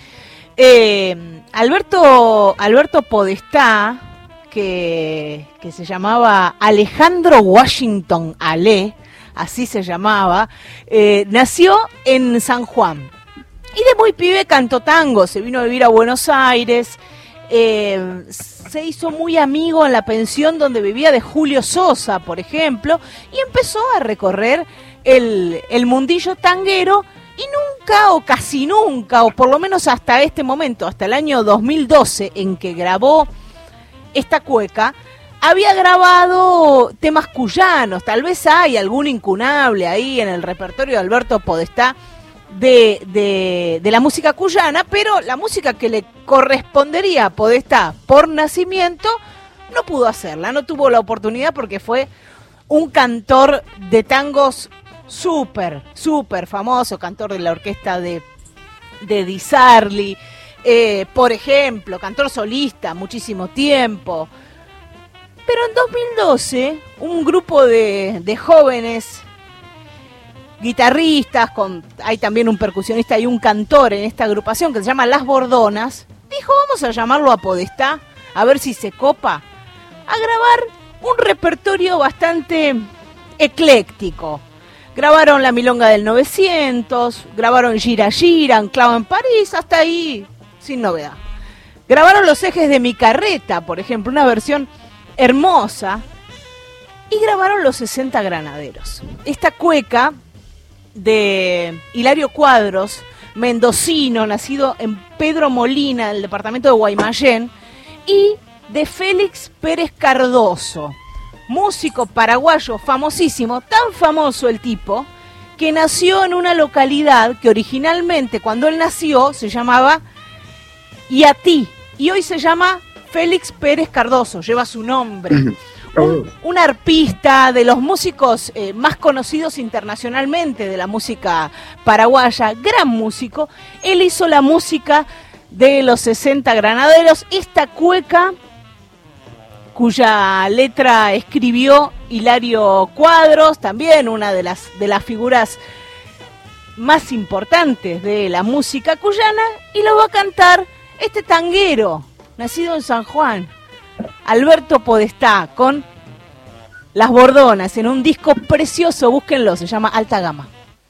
eh, Alberto, Alberto Podestá, que, que se llamaba Alejandro Washington Ale, así se llamaba, eh, nació en San Juan. Y de muy pibe cantó tango, se vino a vivir a Buenos Aires. Eh, se hizo muy amigo en la pensión donde vivía de Julio Sosa, por ejemplo, y empezó a recorrer el, el mundillo tanguero, y nunca o casi nunca, o por lo menos hasta este momento, hasta el año dos mil doce, en que grabó esta cueca, había grabado temas cuyanos. Tal vez hay algún incunable ahí en el repertorio de Alberto Podestá De, de, de la música cuyana, pero la música que le correspondería a Podestá por nacimiento no pudo hacerla, no tuvo la oportunidad, porque fue un cantor de tangos súper, súper famoso, cantor de la orquesta de, de Di Sarli, eh, por ejemplo, cantor solista muchísimo tiempo. Pero en dos mil doce, un grupo de, de jóvenes guitarristas, con, hay también un percusionista y un cantor en esta agrupación que se llama Las Bordonas, dijo: vamos a llamarlo a Podestá, a ver si se copa, a grabar un repertorio bastante ecléctico. Grabaron La Milonga del novecientos, grabaron Gira Gira, Anclado en París, hasta ahí sin novedad. Grabaron Los Ejes de mi Carreta, por ejemplo, una versión hermosa, y grabaron Los sesenta Granaderos. Esta cueca de Hilario Cuadros, mendocino, nacido en Pedro Molina, en el departamento de Guaymallén, y de Félix Pérez Cardoso, músico paraguayo famosísimo, tan famoso el tipo, que nació en una localidad que originalmente cuando él nació se llamaba Iatí y hoy se llama Félix Pérez Cardoso, lleva su nombre. Un, un arpista de los músicos eh, más conocidos internacionalmente de la música paraguaya, gran músico. Él hizo la música de los sesenta Granaderos, esta cueca cuya letra escribió Hilario Cuadros, también una de las, de las figuras más importantes de la música cuyana, y lo va a cantar este tanguero, nacido en San Juan, Alberto Podestá, con Las Bordonas, en un disco precioso, búsquenlo, se llama Alta Gama.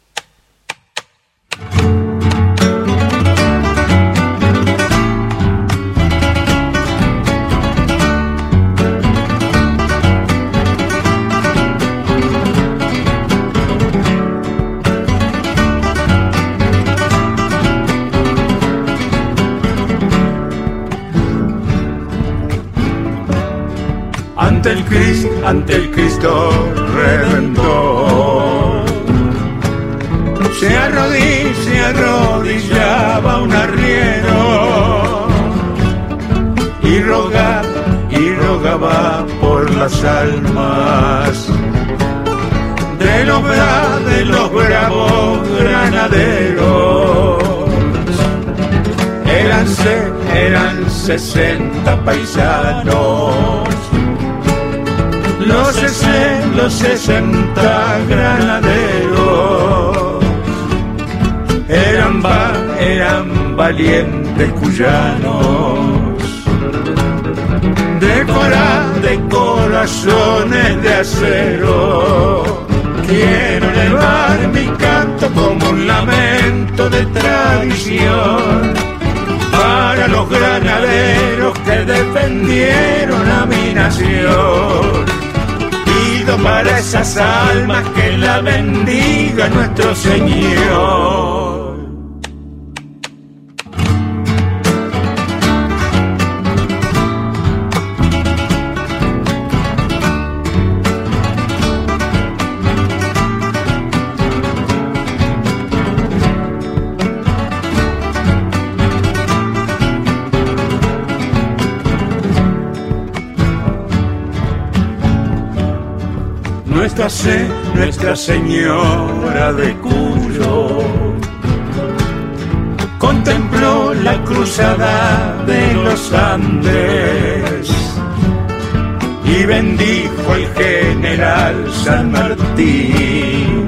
Ante el Cristo, ante el Cristo Redentor, se arrodillaba, se arrodillaba un arriero y rogaba, y rogaba por las almas de los, bra, de los bravos granaderos. Eran, eran sesenta paisanos, Los, sesen, los sesenta granaderos, eran, va, eran valientes cuyanos, de, cora, de corazones de acero. Quiero elevar mi canto como un lamento de tradición para los granaderos que defendieron a mi nación. Pido para esas almas que la bendiga nuestro Señor. Nuestra, se, Nuestra Señora de Cuyo contempló la cruzada de los Andes y bendijo al general San Martín,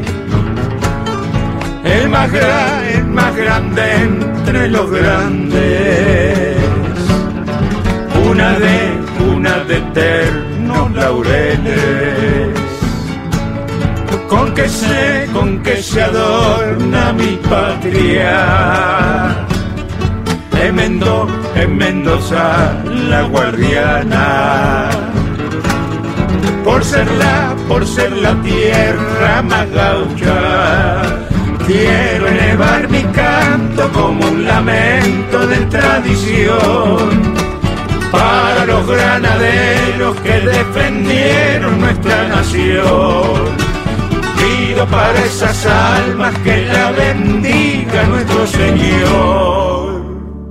el más, gra, el más grande entre los grandes, una de, una de eternos laureles. Con que se, con que se adorna mi patria, en, Mendo, en Mendoza la guardiana, por ser la, por ser la tierra más gaucha, quiero elevar mi canto como un lamento de tradición para los granaderos que defendieron nuestra nación. Pido para esas almas que la bendiga nuestro Señor.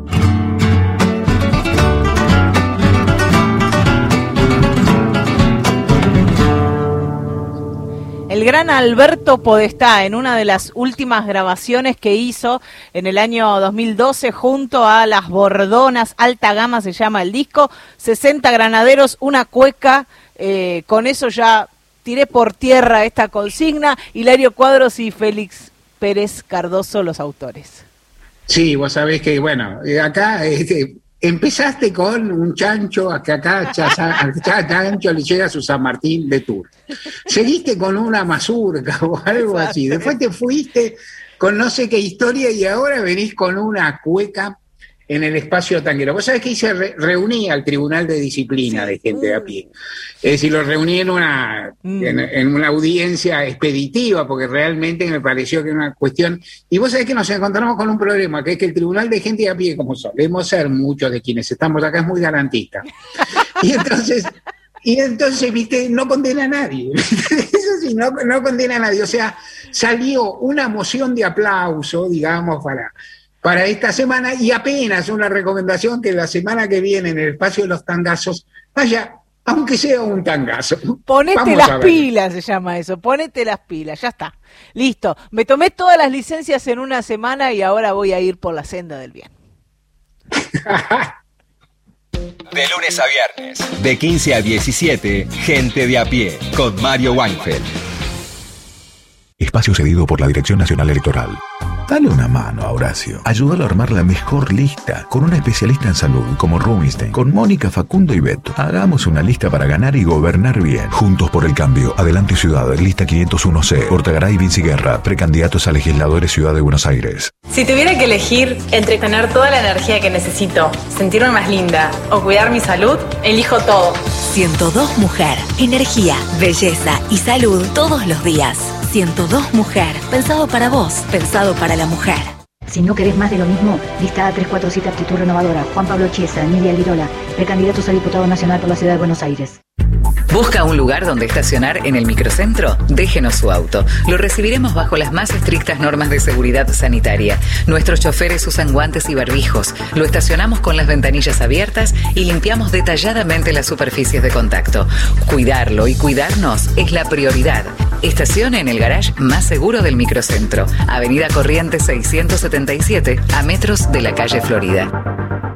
El gran Alberto Podestá, en una de las últimas grabaciones que hizo en el año dos mil doce junto a Las Bordonas, Alta Gama se llama el disco, sesenta granaderos, una cueca, eh, con eso ya tiré por tierra esta consigna. Hilario Cuadros y Félix Pérez Cardoso, los autores. Sí, vos sabés que, bueno, acá este, empezaste con un chancho, que acá a chancho le llega su San Martín de Tours. Seguiste con una mazurca o algo así. Después te fuiste con no sé qué historia y ahora venís con una cueca en el espacio tanguero. Vos sabés que hice, re, reuní al Tribunal de Disciplina, sí, de gente de a pie. Es decir, lo reuní en una, mm. en, en una audiencia expeditiva, porque realmente me pareció que era una cuestión. Y vos sabés que nos encontramos con un problema, que es que el Tribunal de gente de a pie, como solemos ser muchos de quienes estamos acá, es muy garantista. Y entonces Y entonces, viste, no condena a nadie. Eso sí, no, no condena a nadie. O sea, salió una moción de aplauso, digamos, para, para esta semana, y apenas una recomendación que la semana que viene en el espacio de los tangazos vaya, aunque sea un tangazo. Ponete Vamos las a ver. pilas, se llama eso. Ponete las pilas, ya está. Listo. Me tomé todas las licencias en una semana y ahora voy a ir por la senda del bien. De lunes a viernes, de quince a diecisiete, Gente de a pie, con Mario Weinfeld. Espacio cedido por la Dirección Nacional Electoral. Dale una mano a Horacio. Ayúdalo a armar la mejor lista, con una especialista en salud como Rubinstein, con Mónica, Facundo y Beto. Hagamos una lista para ganar y gobernar bien. Juntos por el cambio. Adelante Ciudad, lista quinientos uno C. Portagaray y Vinci Guerra, precandidatos a legisladores Ciudad de Buenos Aires. Si tuviera que elegir entre tener toda la energía que necesito, sentirme más linda o cuidar mi salud, elijo todo. ciento dos Mujer. Energía, belleza y salud todos los días. ciento dos Mujer. Pensado para vos, pensado para la mujer. Si no querés más de lo mismo, lista A trescientos cuarenta y siete Actitud Renovadora, Juan Pablo Chiesa, Emilia Alvirola, precandidatos a diputado nacional por la Ciudad de Buenos Aires. ¿Busca un lugar donde estacionar en el microcentro? Déjenos su auto. Lo recibiremos bajo las más estrictas normas de seguridad sanitaria. Nuestros choferes usan guantes y barbijos. Lo estacionamos con las ventanillas abiertas y limpiamos detalladamente las superficies de contacto. Cuidarlo y cuidarnos es la prioridad. Estacione en el garage más seguro del microcentro. Avenida Corrientes seiscientos setenta y siete, a metros de la calle Florida.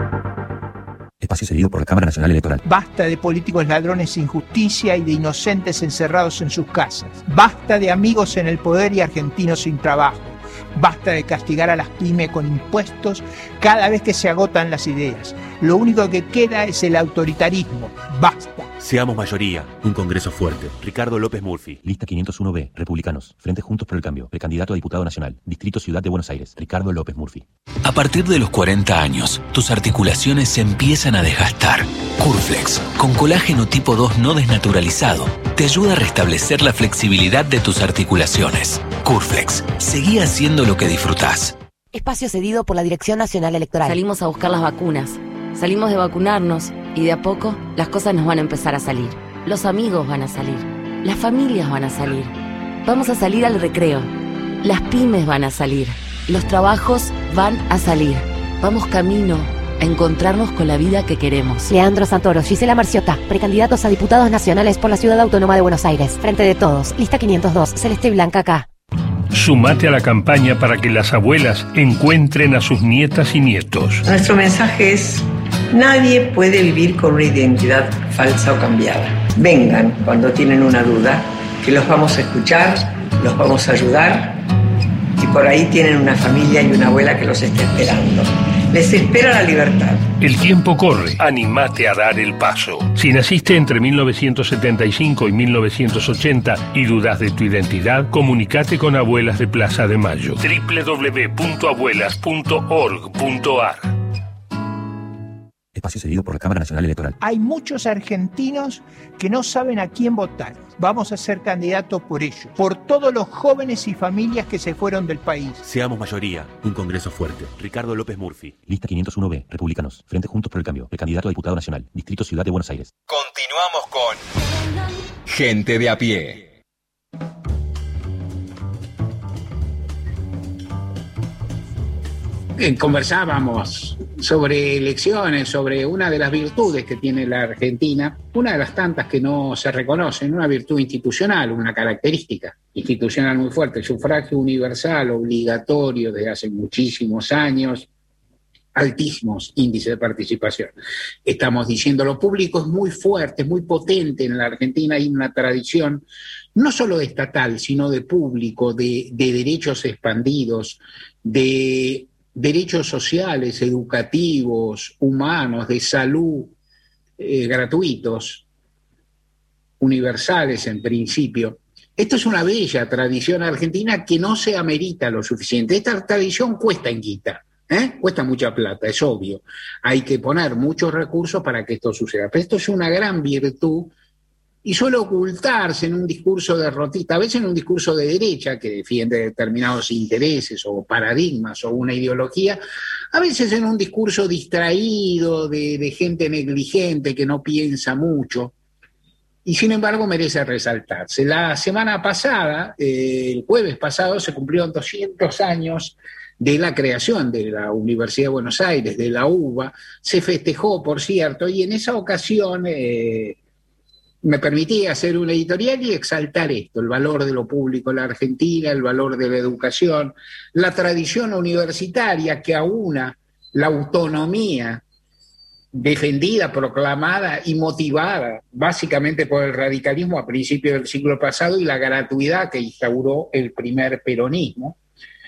Espacio cedido por la Cámara Nacional Electoral. Basta de políticos ladrones sin justicia y de inocentes encerrados en sus casas. Basta de amigos en el poder y argentinos sin trabajo. Basta de castigar a las pymes con impuestos cada vez que se agotan las ideas. Lo único que queda es el autoritarismo. Basta. Seamos mayoría, un Congreso fuerte. Ricardo López Murphy. Lista quinientos uno B, Republicanos. Frente Juntos por el Cambio. Precandidato a diputado nacional. Distrito Ciudad de Buenos Aires. Ricardo López Murphy. A partir de los cuarenta años, tus articulaciones se empiezan a desgastar. Curflex, con colágeno tipo dos no desnaturalizado, te ayuda a restablecer la flexibilidad de tus articulaciones. Curflex, seguí haciendo lo que disfrutás. Espacio cedido por la Dirección Nacional Electoral. Salimos a buscar las vacunas. Salimos de vacunarnos y de a poco las cosas nos van a empezar a salir. Los amigos van a salir. Las familias van a salir. Vamos a salir al recreo. Las pymes van a salir. Los trabajos van a salir. Vamos camino a encontrarnos con la vida que queremos. Leandro Santoro, Gisela Marciota, precandidatos a diputados nacionales por la Ciudad Autónoma de Buenos Aires. Frente de Todos, lista quinientos dos, Celeste y Blanca acá. Sumate a la campaña para que las abuelas encuentren a sus nietas y nietos. Nuestro mensaje es: nadie puede vivir con una identidad falsa o cambiada. Vengan cuando tienen una duda, que los vamos a escuchar, los vamos a ayudar, y por ahí tienen una familia y una abuela que los está esperando. Les espera la libertad. El tiempo corre. Animate a dar el paso. Si naciste entre mil novecientos setenta y cinco y mil novecientos ochenta y dudas de tu identidad, comunicate con Abuelas de Plaza de Mayo. doble u doble u doble u punto abuelas punto org punto a r. Espacio cedido por la Cámara Nacional Electoral. Hay muchos argentinos que no saben a quién votar. Vamos a ser candidatos por ellos, por todos los jóvenes y familias que se fueron del país. Seamos mayoría, un Congreso fuerte. Ricardo López Murphy. Lista quinientos uno B, Republicanos. Frente Juntos por el Cambio. Precandidato a diputado nacional. Distrito Ciudad de Buenos Aires. Continuamos con Gente de a pie. Conversábamos sobre elecciones, sobre una de las virtudes que tiene la Argentina, una de las tantas que no se reconocen, una virtud institucional, una característica institucional muy fuerte, el sufragio universal, obligatorio desde hace muchísimos años, altísimos índices de participación. Estamos diciendo, lo público es muy fuerte, muy potente en la Argentina, hay una tradición no solo estatal, sino de público, de, de derechos expandidos, de derechos sociales, educativos, humanos, de salud, eh, gratuitos, universales en principio. Esto es una bella tradición argentina que no se amerita lo suficiente. Esta tradición cuesta en guita, ¿eh? Cuesta mucha plata, es obvio. Hay que poner muchos recursos para que esto suceda. Pero esto es una gran virtud y suele ocultarse en un discurso derrotista, a veces en un discurso de derecha que defiende determinados intereses o paradigmas o una ideología, a veces en un discurso distraído de, de gente negligente que no piensa mucho. y sin embargo merece resaltarse. La semana pasada, eh, el jueves pasado, se cumplieron doscientos años de la creación de la Universidad de Buenos Aires, de la UBA. Se festejó, por cierto, y en esa ocasión eh, me permití hacer una editorial y exaltar esto, el valor de lo público en la Argentina, el valor de la educación, la tradición universitaria que aúna la autonomía defendida, proclamada y motivada básicamente por el radicalismo a principios del siglo pasado y la gratuidad que instauró el primer peronismo.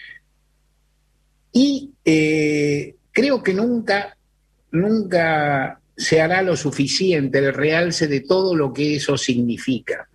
Y eh, creo que nunca, nunca se hará lo suficiente el realce de todo lo que eso significa.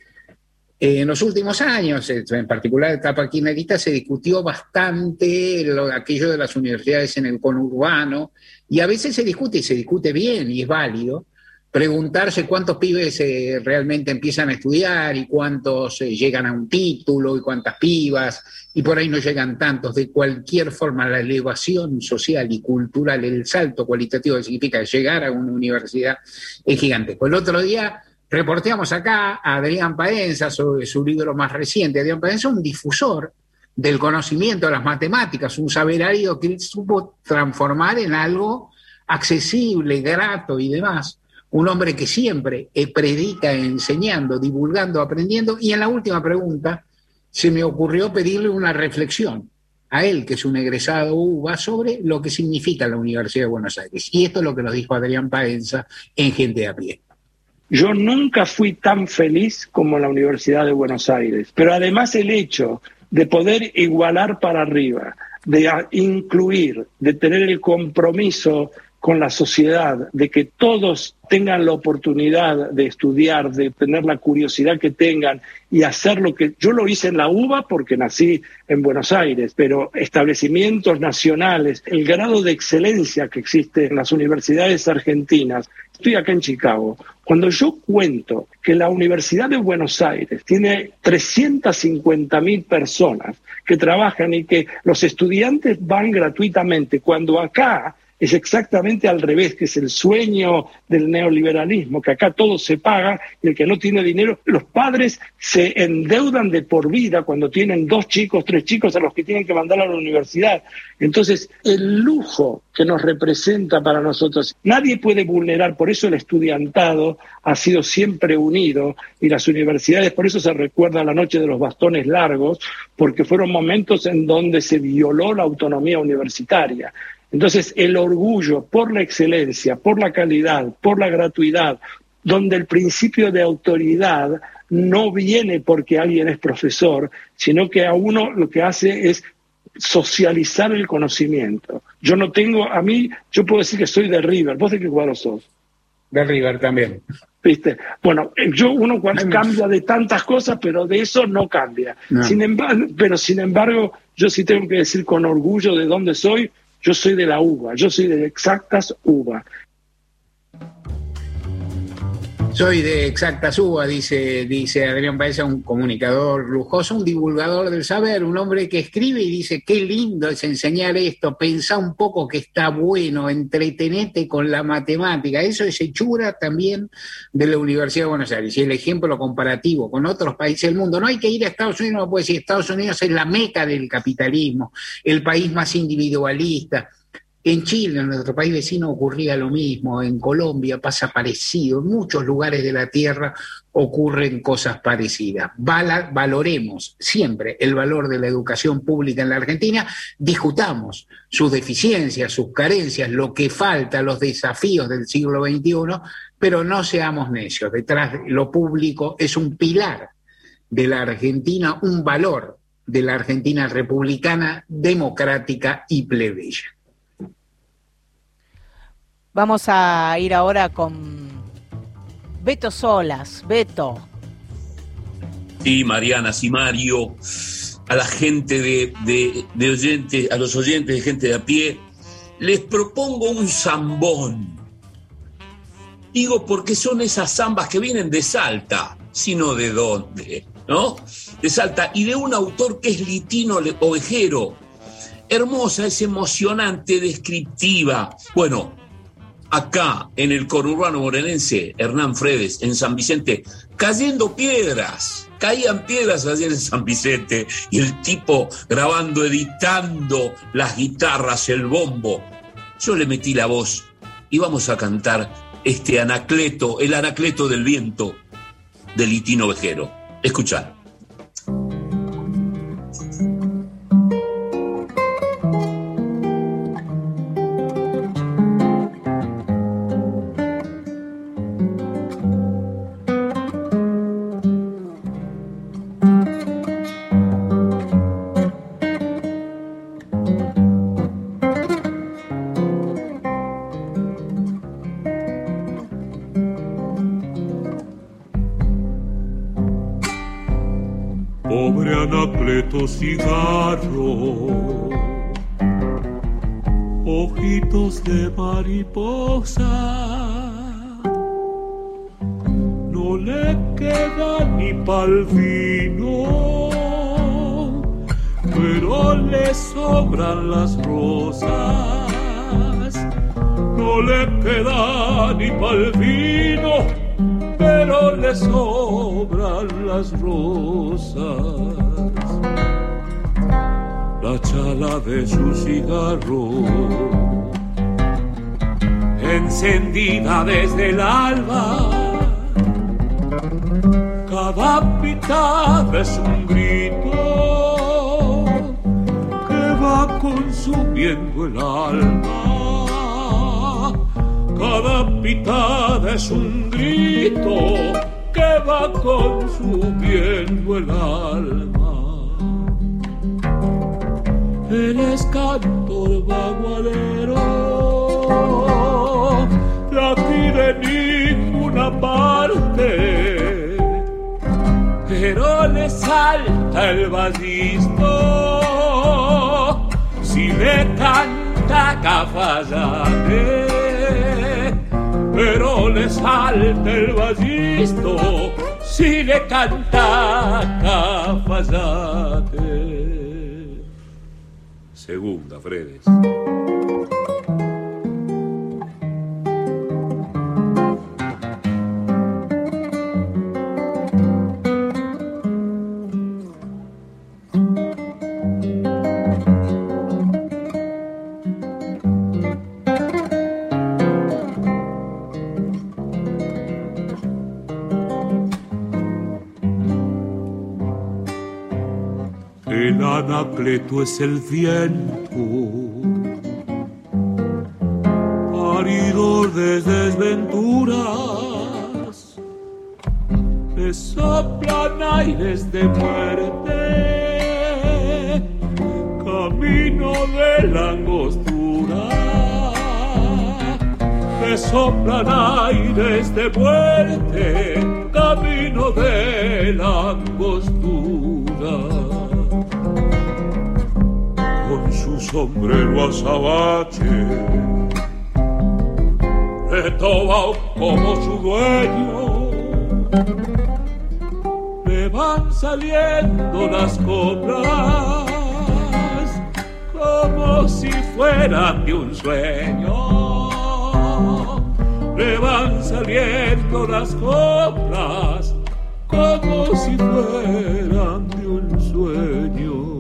Eh, en los últimos años, en particular en la etapa kirchnerista, se discutió bastante lo, aquello de las universidades en el conurbano, y a veces se discute, y se discute bien, y es válido, preguntarse cuántos pibes eh, realmente empiezan a estudiar, y cuántos eh, llegan a un título, y cuántas pibas, y por ahí no llegan tantos. De cualquier forma, la elevación social y cultural, el salto cualitativo que significa llegar a una universidad es gigantesco. El otro día reporteamos acá a Adrián Paenza sobre su libro más reciente. Adrián Paenza es un difusor del conocimiento de las matemáticas, un saberario que él supo transformar en algo accesible, grato y demás. Un hombre que siempre predica enseñando, divulgando, aprendiendo. Y en la última pregunta se me ocurrió pedirle una reflexión a él, que es un egresado UBA, sobre lo que significa la Universidad de Buenos Aires. Y esto es lo que nos dijo Adrián Paenza en Gente de a Pie. Yo nunca fui tan feliz como en la Universidad de Buenos Aires, pero además el hecho de poder igualar para arriba, de incluir, de tener el compromiso con la sociedad, de que todos tengan la oportunidad de estudiar, de tener la curiosidad que tengan y hacer lo que... Yo lo hice en la UBA porque nací en Buenos Aires, pero establecimientos nacionales, el grado de excelencia que existe en las universidades argentinas. Estoy acá en Chicago. Cuando yo cuento que la Universidad de Buenos Aires tiene trescientas cincuenta mil personas que trabajan y que los estudiantes van gratuitamente, cuando acá es exactamente al revés, que es el sueño del neoliberalismo, que acá todo se paga y el que no tiene dinero, los padres se endeudan de por vida cuando tienen dos chicos, tres chicos a los que tienen que mandar a la universidad. Entonces, el lujo que nos representa para nosotros, nadie puede vulnerar, por eso el estudiantado ha sido siempre unido y las universidades, por eso se recuerda la noche de los bastones largos, porque fueron momentos en donde se violó la autonomía universitaria. Entonces, el orgullo por la excelencia, por la calidad, por la gratuidad, donde el principio de autoridad no viene porque alguien es profesor, sino que a uno lo que hace es socializar el conocimiento. Yo no tengo, a mí, yo puedo decir que soy de River. ¿Vos de qué cuadro sos? De River también. ¿Viste? Bueno, yo uno cuando cambia de tantas cosas, pero de eso no cambia. No. Sin embargo, pero sin embargo, yo sí tengo que decir con orgullo de dónde soy. Yo soy de la UBA, yo soy de Exactas UBA. Soy de Exactas UBA, dice, dice Adrián Paenza, un comunicador lujoso, un divulgador del saber, un hombre que escribe y dice, qué lindo es enseñar esto, pensá un poco que está bueno, entretenete con la matemática. Eso es hechura también de la Universidad de Buenos Aires. Y el ejemplo comparativo con otros países del mundo. No hay que ir a Estados Unidos, no puede decir, Estados Unidos es la meca del capitalismo, el país más individualista. En Chile, en nuestro país vecino, ocurría lo mismo, en Colombia pasa parecido, en muchos lugares de la tierra ocurren cosas parecidas. Val- valoremos siempre el valor de la educación pública en la Argentina, discutamos sus deficiencias, sus carencias, lo que falta, los desafíos del siglo veintiuno, pero no seamos necios. Detrás de lo público es un pilar de la Argentina, un valor de la Argentina republicana, democrática y plebeya. Vamos a ir ahora con Beto Solas. Beto. Sí, Mariana, sí, Mario, a la gente de, de, de oyentes, a los oyentes de Gente de a Pie, les propongo un zambón. Digo, porque son esas zambas que vienen de Salta, sino de dónde, ¿no? De Salta, y de un autor que es Litino Ovejero. Hermosa, es emocionante, descriptiva. Bueno, acá en el conurbano morenense, Hernán Fredes, en San Vicente, cayendo piedras. Caían piedras ayer en San Vicente y el tipo grabando, editando las guitarras, el bombo. Yo le metí la voz y vamos a cantar este Anacleto, el Anacleto del viento de Litino Ovejero. Escuchad. Cigarro, ojitos de mariposa, no le queda ni pa'l vino, pero le sobran las rosas, no le queda ni pa'l vino, pero le sobran las rosas. La chala de su cigarro, encendida desde el alba, cada pitada es un grito que va consumiendo el alma. Cada pitada es un grito que va consumiendo el alma. Él es cantor bagualero, de aquí de ninguna parte, pero le salta el basisto si le canta Cafayate, pero le salta el basisto si le canta Cafayate. Segunda, Fredes. El Anacleto es el viento, paridor de desventuras, le soplan aires de muerte, camino de la angostura, le soplan aires de muerte, camino de la angostura. Con su sombrero azabache, retobao como su dueño, le van saliendo las coplas como si fueran de un sueño, le van saliendo las coplas como si fueran de un sueño.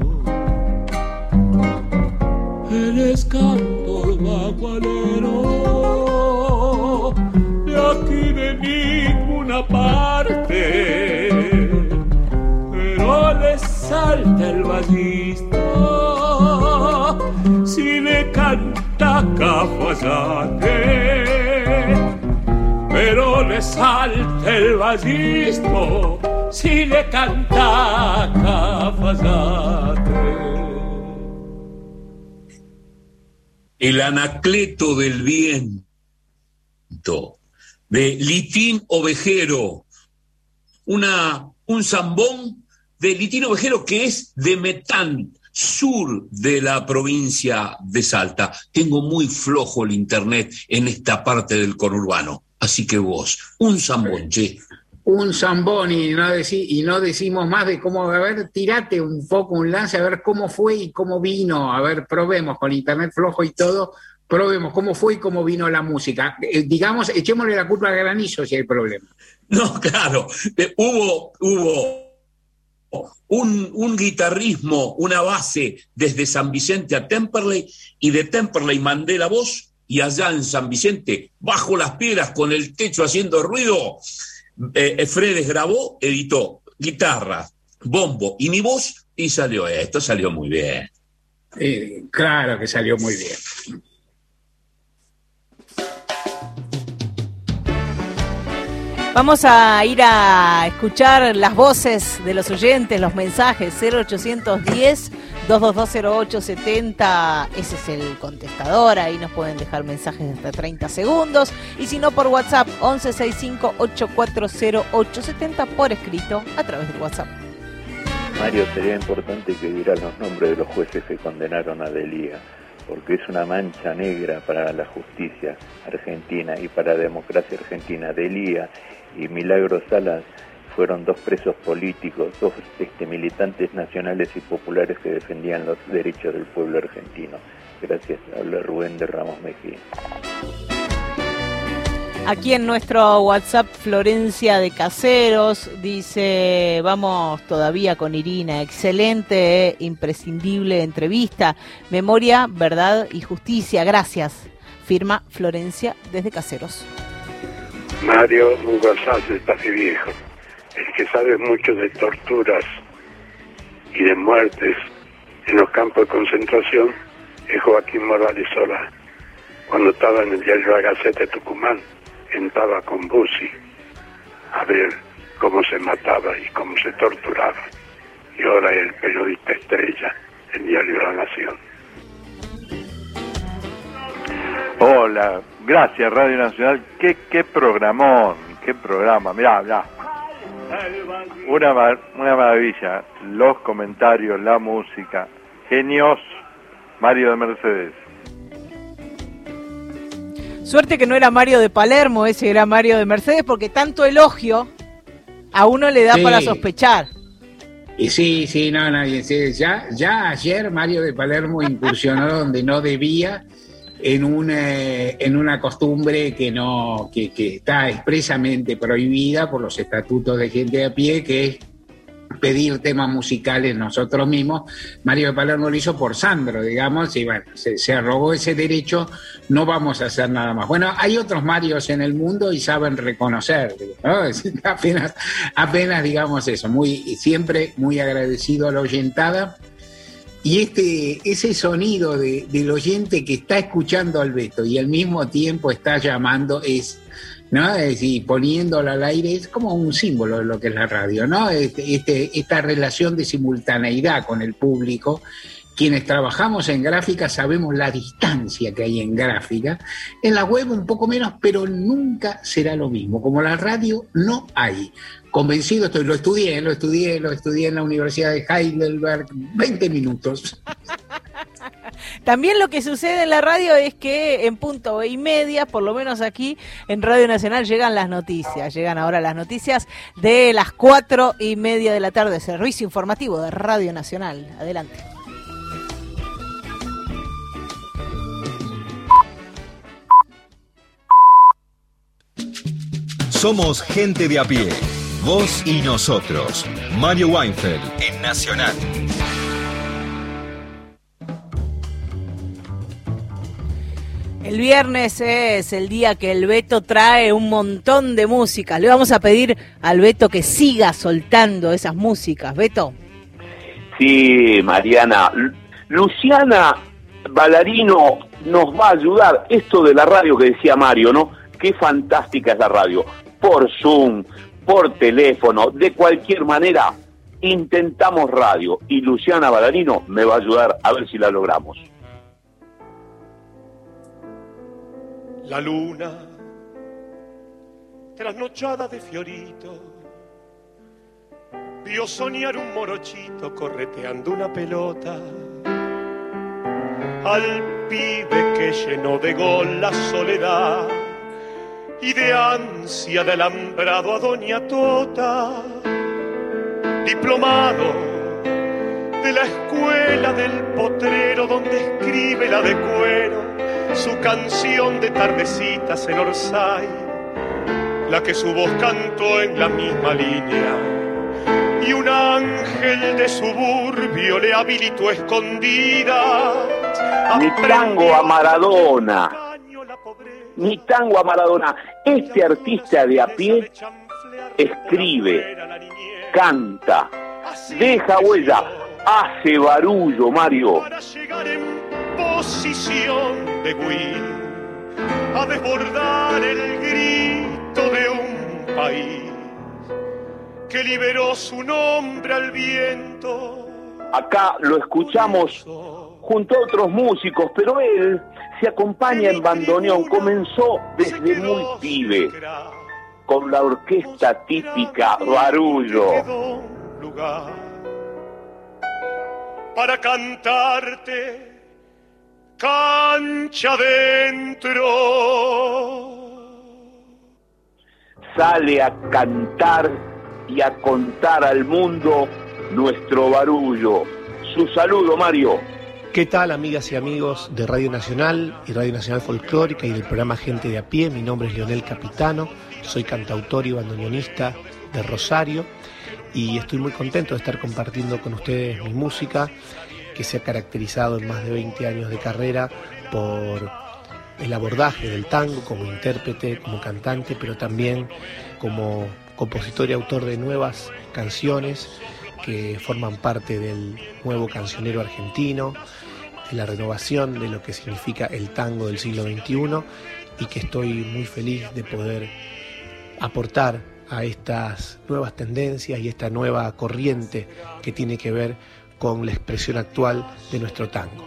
Él es cantor bagualero, de aquí de ninguna parte, pero le salta el basisto si le canta Cafayate, pero le salta el basisto si le canta Cafayate. El Anacleto del viento, de Litín Ovejero, una, un zambón de Litín Ovejero que es de Metán, sur de la provincia de Salta. Tengo muy flojo el internet en esta parte del conurbano, así que vos, un zambón, che. Un zambón y no, deci- y no decimos más de cómo, a ver, tirate un poco, un lance, a ver cómo fue y cómo vino, a ver, probemos con internet flojo y todo, probemos cómo fue y cómo vino la música. Eh, digamos, echémosle la culpa al granizo si hay problema. No, claro, eh, hubo, hubo un, un guitarrismo, una base desde San Vicente a Temperley, y de Temperley mandé la voz, y allá en San Vicente, bajo las piedras, con el techo haciendo ruido, eh, Fredes grabó, editó guitarra, bombo y mi voz, y salió esto, salió muy bien. Eh, claro que salió muy bien. Vamos a ir a escuchar las voces de los oyentes, los mensajes. Cero ochocientos diez, dos dos dos, cero ocho setenta, ese es el contestador, ahí nos pueden dejar mensajes de hasta treinta segundos, y si no por WhatsApp, once sesenta y cinco, ochenta y cuatro cero ocho setenta, por escrito a través del WhatsApp. Mario, sería importante que dieran los nombres de los jueces que condenaron a Delía, porque es una mancha negra para la justicia argentina y para la democracia argentina. Delía y Milagro Salas fueron dos presos políticos, dos este, militantes nacionales y populares que defendían los derechos del pueblo argentino. Gracias. Habla Rubén de Ramos Mejía. Aquí en nuestro WhatsApp, Florencia de Caseros dice: vamos todavía con Irina, excelente, eh, imprescindible entrevista, memoria, verdad y justicia, gracias. Firma Florencia desde Caseros. Mario González, el padre viejo, el que sabe mucho de torturas y de muertes en los campos de concentración es Joaquín Morales Solá. Cuando estaba en el diario La Gaceta de Tucumán, entraba con Bussi a ver cómo se mataba y cómo se torturaba. Y ahora es el periodista estrella del diario La Nación. Hola, gracias Radio Nacional. Qué, qué programón, qué programa. Mirá, mirá. Una, una maravilla. Los comentarios, la música. Genios. Mario de Mercedes. Suerte que no era Mario de Palermo, ese era Mario de Mercedes, porque tanto elogio a uno le da sí. para sospechar. Y sí, sí, no, no, sí, ya, ya ayer Mario de Palermo incursionó donde no debía, en una, en una costumbre que no, que, que está expresamente prohibida por los estatutos de gente de a pie, que es pedir temas musicales nosotros mismos. Mario de Palermo lo hizo por Sandro, digamos, y bueno, se, se arrogó ese derecho, no vamos a hacer nada más. Bueno, hay otros Marios en el mundo y saben reconocer, ¿no? apenas, apenas digamos eso, muy, siempre muy agradecido a la oyentada. Y este, ese sonido de, del oyente que está escuchando al Beto y al mismo tiempo está llamando es, ¿no? Es decir, poniéndolo al aire, es como un símbolo de lo que es la radio, ¿no? Este, este, esta relación de simultaneidad con el público. Quienes trabajamos en gráfica sabemos la distancia que hay en gráfica. En la web un poco menos, pero nunca será lo mismo. Como la radio no hay. Convencido estoy, lo estudié, lo estudié, lo estudié en la Universidad de Heidelberg, veinte minutos. También lo que sucede en la radio es que en punto y media, por lo menos aquí en Radio Nacional, llegan las noticias. Llegan ahora las noticias de las cuatro y media de la tarde. Servicio informativo de Radio Nacional. Adelante. Somos gente de a pie. Vos y nosotros. Mario Weinfeld en Nacional. El viernes es el día que el Beto trae un montón de música. Le vamos a pedir al Beto que siga soltando esas músicas. Beto. Sí, Mariana. Luciana Ballarino nos va a ayudar. Esto de la radio que decía Mario, ¿no? Qué fantástica es la radio. Por Zoom, por teléfono, de cualquier manera, intentamos radio. Y Luciana Ballarino me va a ayudar a ver si la logramos. La luna, trasnochada de fiorito, vio soñar un morochito correteando una pelota. Al pibe que llenó de gol la soledad y de ansia de alambrado a doña Tota, diplomado de la escuela del potrero donde escribe la de cuero, su canción de tardecitas en Orsay, la que su voz cantó en la misma línea, y un ángel de suburbio le habilitó escondida. Mi tango a Maradona, mi tango a Maradona. Este artista de a pie escribe, canta, deja huella, hace barullo, Mario. Para llegar en posición de Will a desbordar el grito de un país que liberó su nombre al viento. Acá lo escuchamos junto a otros músicos, pero él se acompaña en bandoneón. Comenzó desde muy pibe con la orquesta típica Barullo. Para cantarte cancha adentro. Sale a cantar y a contar al mundo nuestro Barullo. Su saludo, Mario. ¿Qué tal, amigas y amigos de Radio Nacional y Radio Nacional Folclórica y del programa Gente de a Pie? Mi nombre es Leonel Capitano, soy cantautor y bandoneonista de Rosario y estoy muy contento de estar compartiendo con ustedes mi música, que se ha caracterizado en más de veinte años de carrera por el abordaje del tango como intérprete, como cantante, pero también como compositor y autor de nuevas canciones que forman parte del nuevo cancionero argentino, de la renovación de lo que significa el tango del siglo veintiuno, y que estoy muy feliz de poder aportar a estas nuevas tendencias y esta nueva corriente que tiene que ver con la expresión actual de nuestro tango.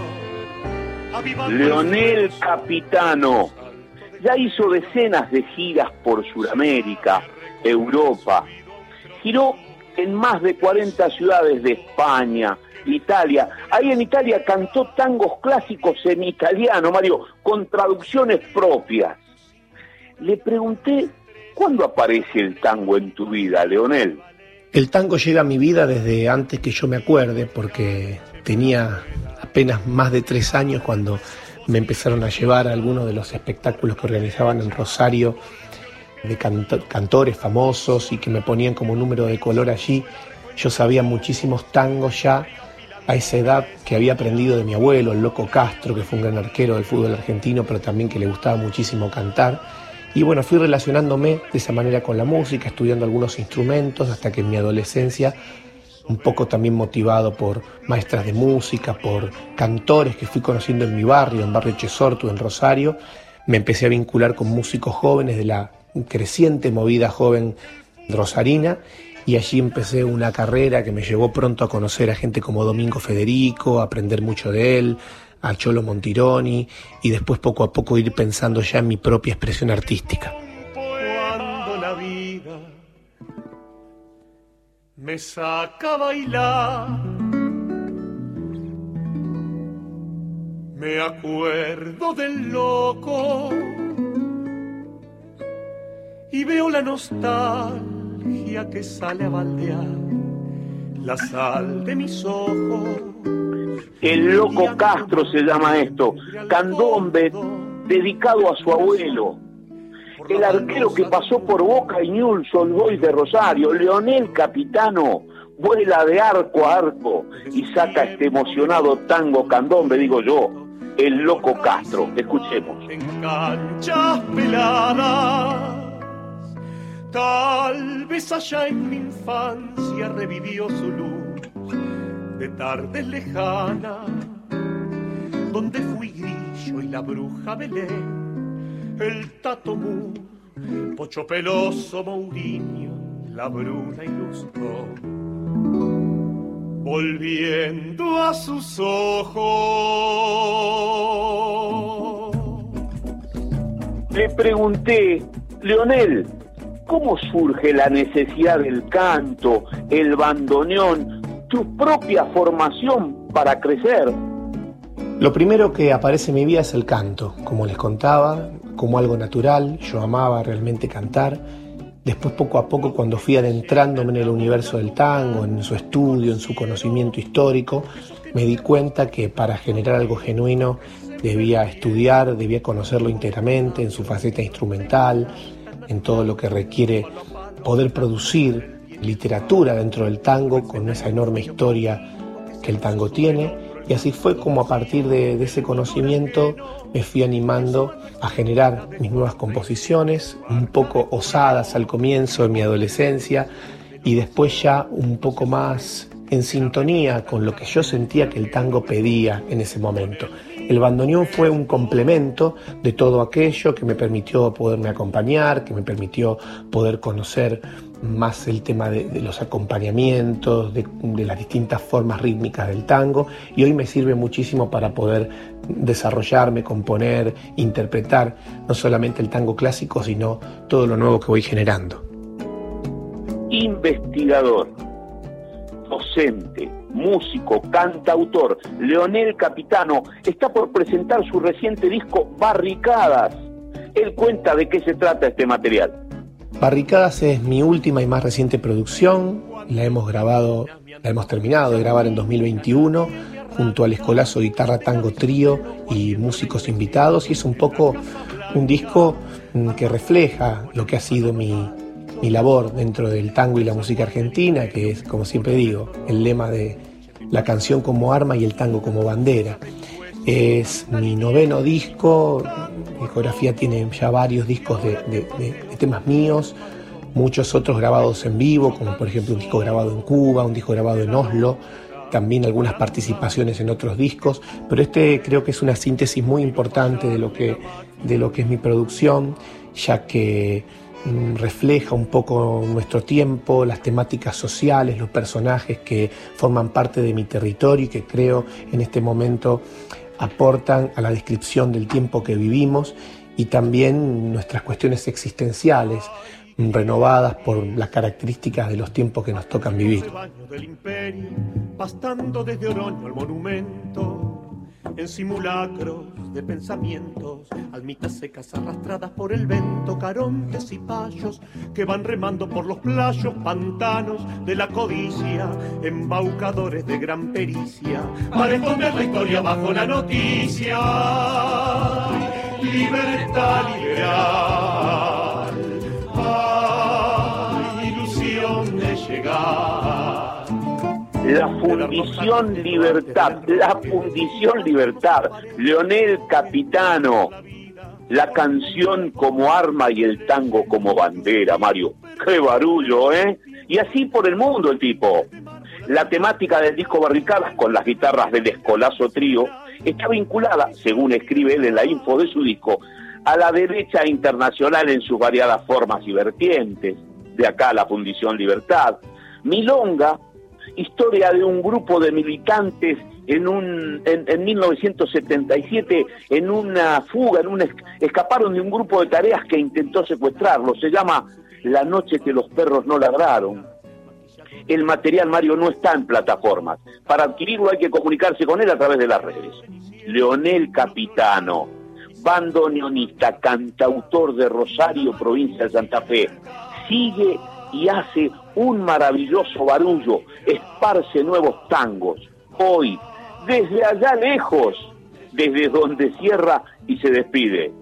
Leonel Capitano ya hizo decenas de giras por Sudamérica, Europa, giró en más de cuarenta ciudades de España, Italia. Ahí en Italia cantó tangos clásicos en italiano, Mario, con traducciones propias. Le pregunté, ¿cuándo aparece el tango en tu vida, Leonel? El tango llega a mi vida desde antes que yo me acuerde, porque tenía apenas más de tres años cuando me empezaron a llevar a algunos de los espectáculos que organizaban en Rosario, de cant- cantores famosos, y que me ponían como número de color allí. Yo sabía muchísimos tangos ya a esa edad, que había aprendido de mi abuelo, el Loco Castro, que fue un gran arquero del fútbol argentino, pero también que le gustaba muchísimo cantar. Y bueno, fui relacionándome de esa manera con la música, estudiando algunos instrumentos, hasta que en mi adolescencia, un poco también motivado por maestras de música, por cantores que fui conociendo en mi barrio, en Barrio Chesortu, en Rosario, me empecé a vincular con músicos jóvenes de la creciente movida joven rosarina, y allí empecé una carrera que me llevó pronto a conocer a gente como Domingo Federico, a aprender mucho de él, a Cholo Montironi, y después poco a poco ir pensando ya en mi propia expresión artística. Cuando la vida me saca a bailar, me acuerdo del loco y veo la nostalgia que sale a baldear la sal de mis ojos. El Loco Castro se llama esto, candombe dedicado a su abuelo, el arquero que pasó por Boca y Newell's Old Boys de Rosario. Leonel Capitano vuela de arco a arco y saca este emocionado tango candombe, digo yo, el Loco Castro. Escuchemos. En canchas peladas, tal vez allá en mi infancia revivió su luz de tardes lejanas, donde fui Grillo y la bruja Belén, el Tato Mu, Pocho Peloso, Mourinho, la Bruna ilustró, volviendo a sus ojos. Le pregunté, Leonel, ¿cómo surge la necesidad del canto, el bandoneón, tu propia formación para crecer? Lo primero que aparece en mi vida es el canto, como les contaba, como algo natural. Yo amaba realmente cantar. Después, poco a poco, cuando fui adentrándome en el universo del tango, en su estudio, en su conocimiento histórico, me di cuenta que para generar algo genuino debía estudiar, debía conocerlo íntegramente en su faceta instrumental, en todo lo que requiere poder producir literatura dentro del tango con esa enorme historia que el tango tiene. Y así fue como a partir de, de ese conocimiento me fui animando a generar mis nuevas composiciones, un poco osadas al comienzo de mi adolescencia y después ya un poco más en sintonía con lo que yo sentía que el tango pedía en ese momento. El bandoneón fue un complemento de todo aquello que me permitió poderme acompañar, que me permitió poder conocer más el tema de, de los acompañamientos, de, de las distintas formas rítmicas del tango, y hoy me sirve muchísimo para poder desarrollarme, componer, interpretar no solamente el tango clásico, sino todo lo nuevo que voy generando. Investigador, docente, músico, cantautor, Leonel Capitano está por presentar su reciente disco Barricadas. Él cuenta de qué se trata este material. Barricadas es mi última y más reciente producción. La hemos grabado, la hemos terminado de grabar en dos mil veintiuno junto al Escolazo Guitarra Tango Trío y músicos invitados, y es un poco un disco que refleja lo que ha sido mi, mi labor dentro del tango y la música argentina, que es, como siempre digo, el lema de la canción como arma y el tango como bandera. Es mi noveno disco. Mi discografía tiene ya varios discos de, de, de, de temas míos, muchos otros grabados en vivo, como por ejemplo un disco grabado en Cuba, un disco grabado en Oslo, también algunas participaciones en otros discos, pero este creo que es una síntesis muy importante de lo que, de lo que es mi producción, ya que mmm, refleja un poco nuestro tiempo, las temáticas sociales, los personajes que forman parte de mi territorio y que creo en este momento aportan a la descripción del tiempo que vivimos, y también nuestras cuestiones existenciales renovadas por las características de los tiempos que nos tocan vivir. Del imperio, pastando desde Oroño al monumento, en simulacros de pensamientos, almitas secas arrastradas por el vento, carontes y payos que van remando por los playos pantanos de la codicia, embaucadores de gran pericia, para esconder la historia bajo la noticia. Libertad liberal, hay ilusión de llegar. La Fundición Libertad, la Fundición Libertad, Leonel Capitano, la canción como arma y el tango como bandera, Mario. ¡Qué barullo, eh! Y así por el mundo el tipo. La temática del disco Barricadas, con las guitarras del Escolazo Trío, está vinculada, según escribe él en la info de su disco, a la derecha internacional en sus variadas formas y vertientes. De acá la Fundición Libertad. Milonga, historia de un grupo de militantes en un en, en mil novecientos setenta y siete, en una fuga, en un escaparon de un grupo de tareas que intentó secuestrarlos. Se llama La noche que los perros no ladraron. El material, Mario, no está en plataformas. Para adquirirlo hay que comunicarse con él a través de las redes. Leonel Capitano, bandoneonista, cantautor de Rosario, provincia de Santa Fe, sigue y hace un maravilloso barullo, esparce nuevos tangos. Hoy, desde allá lejos, desde donde cierra y se despide.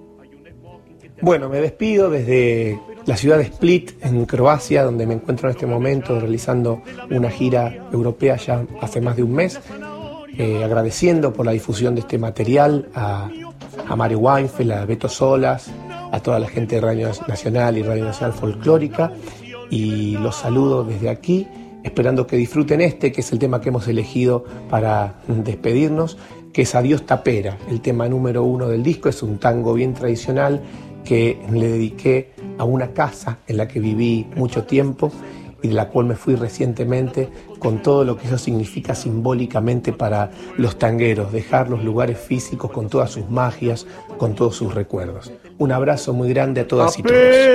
Bueno, me despido desde la ciudad de Split, en Croacia, donde me encuentro en este momento realizando una gira europea ya hace más de un mes, eh, agradeciendo por la difusión de este material a, a Mario Weinfeld, a Beto Solas, a toda la gente de Radio Nacional y Radio Nacional Folclórica, y los saludo desde aquí, esperando que disfruten este, que es el tema que hemos elegido para despedirnos, que es Adiós Tapera, el tema número uno del disco. Es un tango bien tradicional que le dediqué a una casa en la que viví mucho tiempo y de la cual me fui recientemente, con todo lo que eso significa simbólicamente para los tangueros, dejar los lugares físicos con todas sus magias, con todos sus recuerdos. Un abrazo muy grande a todas y todos.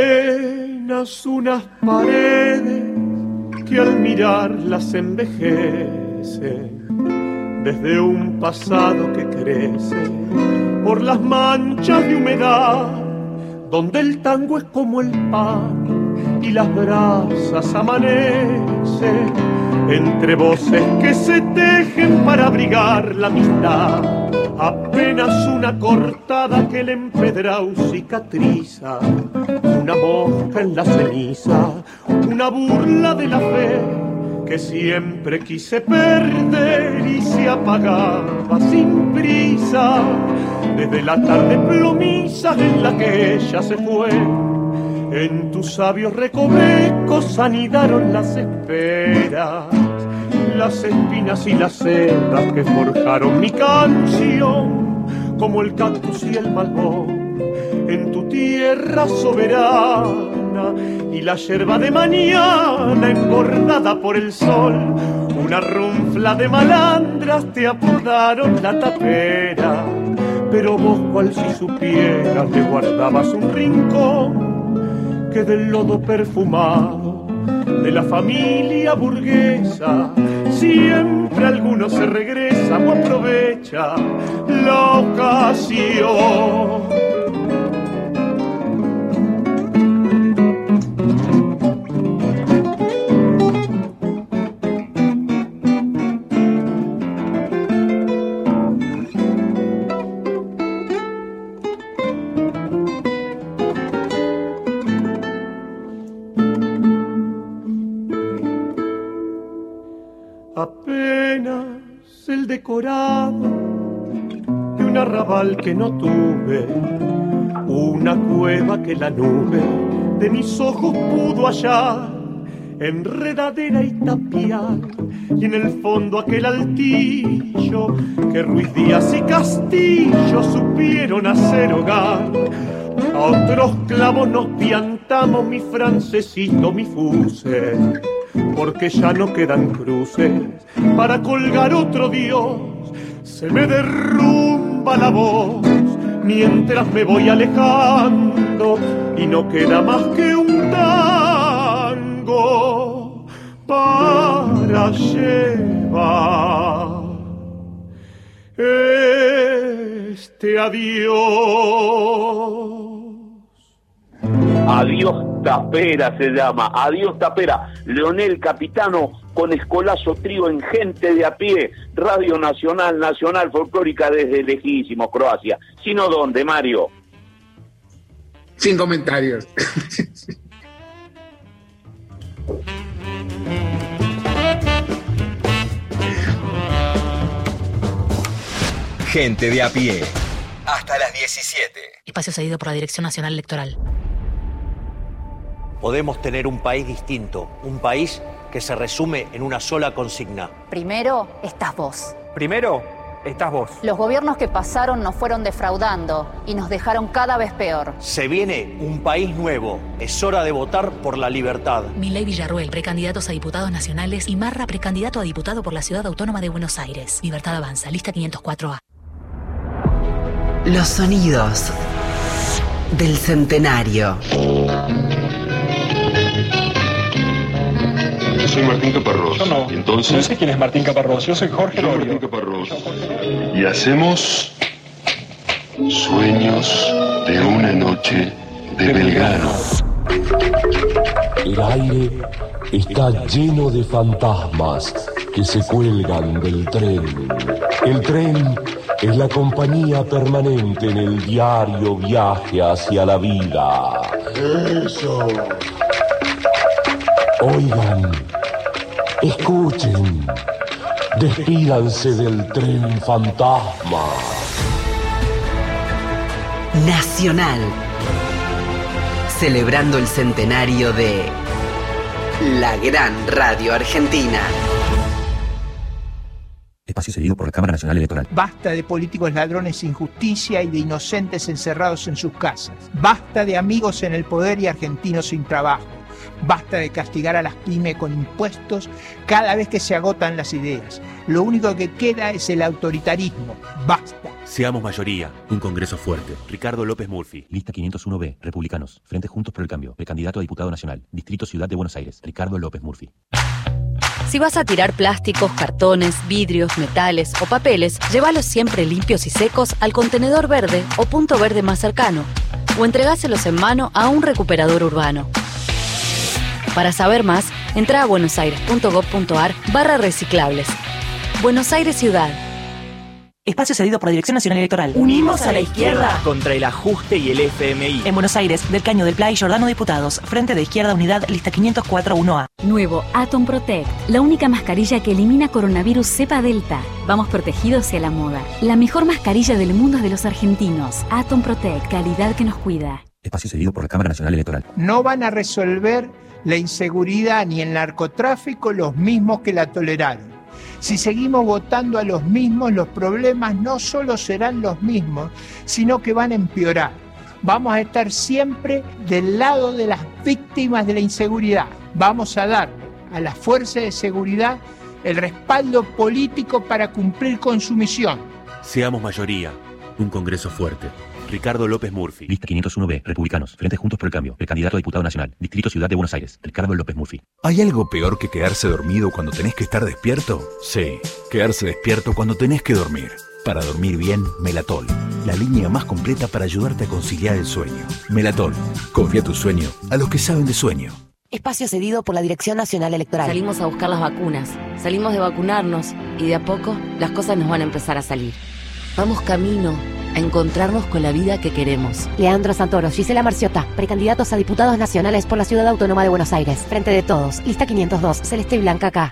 Apenas unas paredes que al mirarlas envejecen, desde un pasado que crece por las manchas de humedad, donde el tango es como el pan y las brasas amanecen, entre voces que se tejen para abrigar la amistad. apenas una cortada que el empedrado cicatriza, una mosca en la ceniza, una burla de la fe que siempre quise perder y se apagaba sin prisa, desde la tarde plomiza en la que ella se fue. En tus sabios recovecos anidaron las esperas, las espinas y las sedas que forjaron mi canción, como el cactus y el malvón en tu tierra soberana, y la yerba de mañana engordada por el sol. Una runfla de malandras te apodaron la tapera, pero vos cual si supieras le guardabas un rincón que del lodo perfumado de la familia burguesa siempre alguno se regresa o aprovecha la ocasión. Apenas el decorado de un arrabal que no tuve, una cueva que la nube de mis ojos pudo hallar, enredadera y tapial, y en el fondo aquel altillo que Ruiz Díaz y Castillo supieron hacer hogar. A otros clavos nos piantamos, mi francesito, mi fuse, porque ya no quedan cruces para colgar otro Dios. Se me derrumba la voz mientras me voy alejando y no queda más que un tango para llevar este adiós. Adiós Tapera se llama, Adiós Tapera. Leonel Capitano con Escolazo Trío en Gente de a Pie, Radio Nacional, Nacional Folclórica desde lejísimo Croacia. ¿Sino dónde, Mario? Sin comentarios. Gente de a Pie. Hasta las diecisiete. Espacio cedido por la Dirección Nacional Electoral. Podemos tener un país distinto, un país que se resume en una sola consigna. Primero, estás vos. Primero, estás vos. Los gobiernos que pasaron nos fueron defraudando y nos dejaron cada vez peor. Se viene un país nuevo. Es hora de votar por la libertad. Milei Villarruel, precandidatos a diputados nacionales, y Marra, precandidato a diputado por la Ciudad Autónoma de Buenos Aires. Libertad Avanza, lista quinientos cuatro A. Los sonidos del centenario. Yo soy Martín Caparrós. Yo no. Y entonces... No sé quién es Martín Caparrós. Yo soy Jorge Yo Lorio. Martín Caparrós. Y hacemos Sueños de una noche de Belgrano. El aire está lleno de fantasmas que se cuelgan del tren. El tren es la compañía permanente en el diario viaje hacia la vida. Eso. Oigan, escuchen, despídanse del tren fantasma. Nacional. Celebrando el centenario de la gran radio argentina. Espacio cedido por la Cámara Nacional Electoral. Basta de políticos ladrones sin justicia y de inocentes encerrados en sus casas. Basta de amigos en el poder y argentinos sin trabajo. Basta de castigar a las pymes con impuestos cada vez que se agotan las ideas. Lo único que queda es el autoritarismo. Basta. Seamos mayoría. Un Congreso fuerte. Ricardo López Murphy. Lista quinientos uno B. Republicanos. Frente Juntos por el Cambio. Precandidato a diputado nacional. Distrito Ciudad de Buenos Aires. Ricardo López Murphy. Si vas a tirar plásticos, cartones, vidrios, metales o papeles, llévalos siempre limpios y secos al contenedor verde o punto verde más cercano. O entregáselos en mano a un recuperador urbano. Para saber más, entra a buenosaires.gov.ar barra reciclables. Buenos Aires Ciudad. Espacio cedido por la Dirección Nacional Electoral. Unimos a la izquierda contra el ajuste y el F M I. En Buenos Aires, del Caño del Pla y Giordano Diputados. Frente de Izquierda Unidad, lista quinientos cuatro uno A. Nuevo Atom Protect, la única mascarilla que elimina coronavirus cepa delta. Vamos protegidos y a la moda. La mejor mascarilla del mundo es de los argentinos. Atom Protect, calidad que nos cuida. Espacio cedido por la Cámara Nacional Electoral. No van a resolver la inseguridad ni el narcotráfico los mismos que la toleraron. Si seguimos votando a los mismos, los problemas no solo serán los mismos, sino que van a empeorar. Vamos a estar siempre del lado de las víctimas de la inseguridad. Vamos a dar a las fuerzas de seguridad el respaldo político para cumplir con su misión. Seamos mayoría. Un Congreso fuerte. Ricardo López Murphy. Lista quinientos uno B, Republicanos. Frente Juntos por el Cambio. Precandidato a diputado nacional. Distrito Ciudad de Buenos Aires. Ricardo López Murphy. ¿Hay algo peor que quedarse dormido cuando tenés que estar despierto? Sí, quedarse despierto cuando tenés que dormir. Para dormir bien, Melatol. La línea más completa para ayudarte a conciliar el sueño. Melatol. Confía tu sueño a los que saben de sueño. Espacio cedido por la Dirección Nacional Electoral. Salimos a buscar las vacunas. Salimos de vacunarnos. Y de a poco, las cosas nos van a empezar a salir. Vamos camino a encontrarnos con la vida que queremos. Leandro Santoro, Gisela Marciota, precandidatos a diputados nacionales por la Ciudad Autónoma de Buenos Aires. Frente de Todos, lista quinientos dos, Celeste y Blanca acá.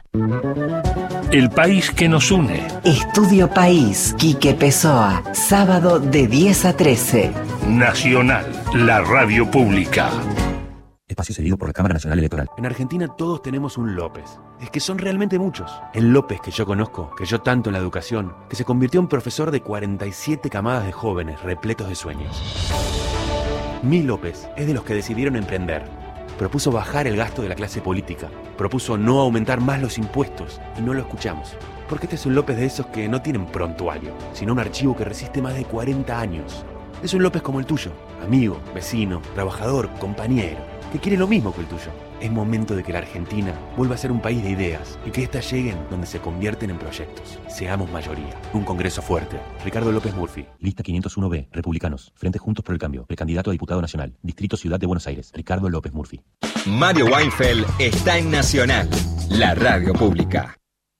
El país que nos une. Estudio País, Quique Pessoa, sábado de diez a trece. Nacional, la radio pública. Espacio cedido por la Cámara Nacional Electoral. En Argentina todos tenemos un López. Es que son realmente muchos. El López que yo conozco, que yo tanto en la educación, que se convirtió en profesor de cuarenta y siete camadas de jóvenes repletos de sueños. Mi López es de los que decidieron emprender. Propuso bajar el gasto de la clase política. Propuso no aumentar más los impuestos y no lo escuchamos. Porque este es un López de esos que no tienen prontuario, sino un archivo que resiste más de cuarenta años. Es un López como el tuyo, amigo, vecino, trabajador, compañero, que quiere lo mismo que el tuyo. Es momento de que la Argentina vuelva a ser un país de ideas y que éstas lleguen donde se convierten en proyectos. Seamos mayoría. Un Congreso fuerte. Ricardo López Murphy. Lista quinientos uno B, Republicanos. Frente Juntos por el Cambio. Precandidato a diputado nacional. Distrito Ciudad de Buenos Aires. Ricardo López Murphy. Mario Weinfeld está en Nacional, la radio pública.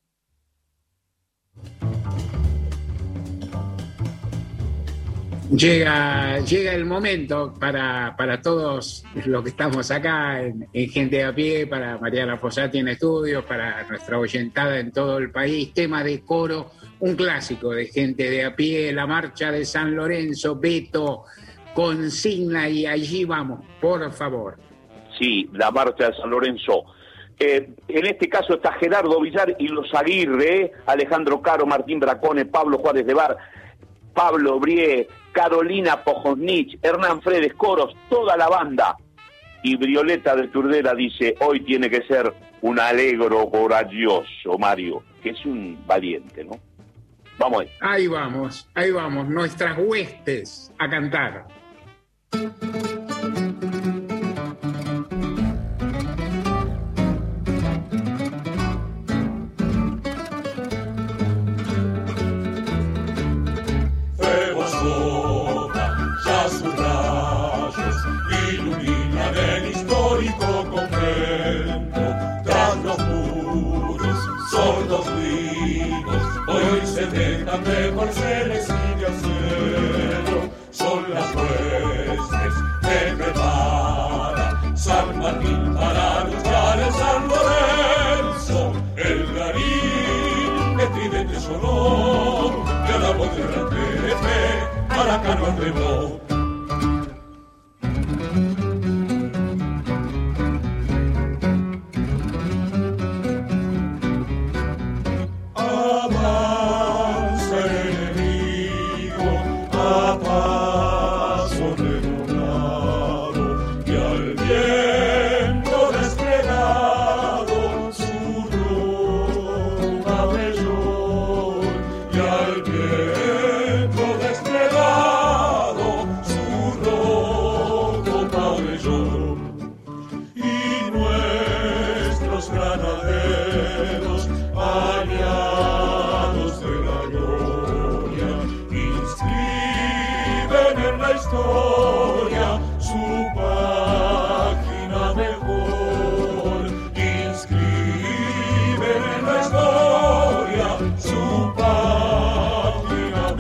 Llega, llega el momento para, para todos los que estamos acá en, en Gente de a Pie, para Mariana Fossati en estudios, para nuestra oyentada en todo el país, tema de coro, un clásico de Gente de a Pie, la marcha de San Lorenzo, Beto, consigna y allí vamos, por favor. Sí, la marcha de San Lorenzo. Eh, en este caso está Gerardo Villar y los Aguirre, ¿eh? Alejandro Caro, Martín Bracone, Pablo Juárez de Bar, Pablo Brie, Carolina Pojosnich, Hernán Fredes, coros, toda la banda. Y Violeta de Turdera dice, hoy tiene que ser un alegro coraggioso, Mario, que es un valiente, ¿no? Vamos ahí. Ahí vamos, ahí vamos, nuestras huestes a cantar. Ya sus rayos iluminan el histórico convento, tras los muros, sordos vivos, hoy se dejan de corceles y de acero, son las huestes que prepara San Martín para luchar en San Lorenzo, el clarín de tridente sonó, de la voz de la fe, para acá no arregló. Avanza el enemigo a paso redoblado y al viento desplegado su ropa brilló y al viento desplegado su ropa brilló y nuestros granaderos aliados de la gloria inscriben en la historia su página mejor, inscriben en la historia su página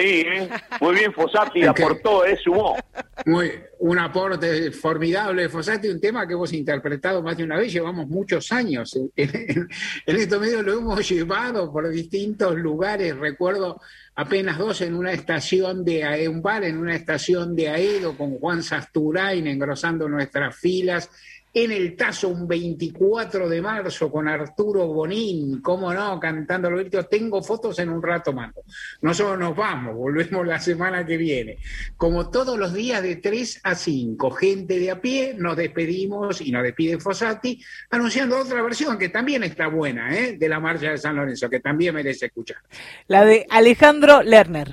Sí, ¿eh? Muy bien, Fossati aportó, ¿eh? Sumó. Muy, un aporte formidable de Fossati, un tema que hemos interpretado más de una vez, llevamos muchos años. En, en, en estos medios lo hemos llevado por distintos lugares, recuerdo apenas dos en una estación de Aedo, un bar en una estación de Aedo con Juan Sasturain engrosando nuestras filas. En el Tazo un veinticuatro de marzo con Arturo Bonín, cómo no, cantando el grito. Tengo fotos en un rato más. Nosotros nos vamos, volvemos la semana que viene. Como todos los días de tres a cinco, gente de a pie, nos despedimos y nos despide Fossati, anunciando otra versión que también está buena, ¿eh? De la Marcha de San Lorenzo, que también merece escuchar. La de Alejandro Lerner.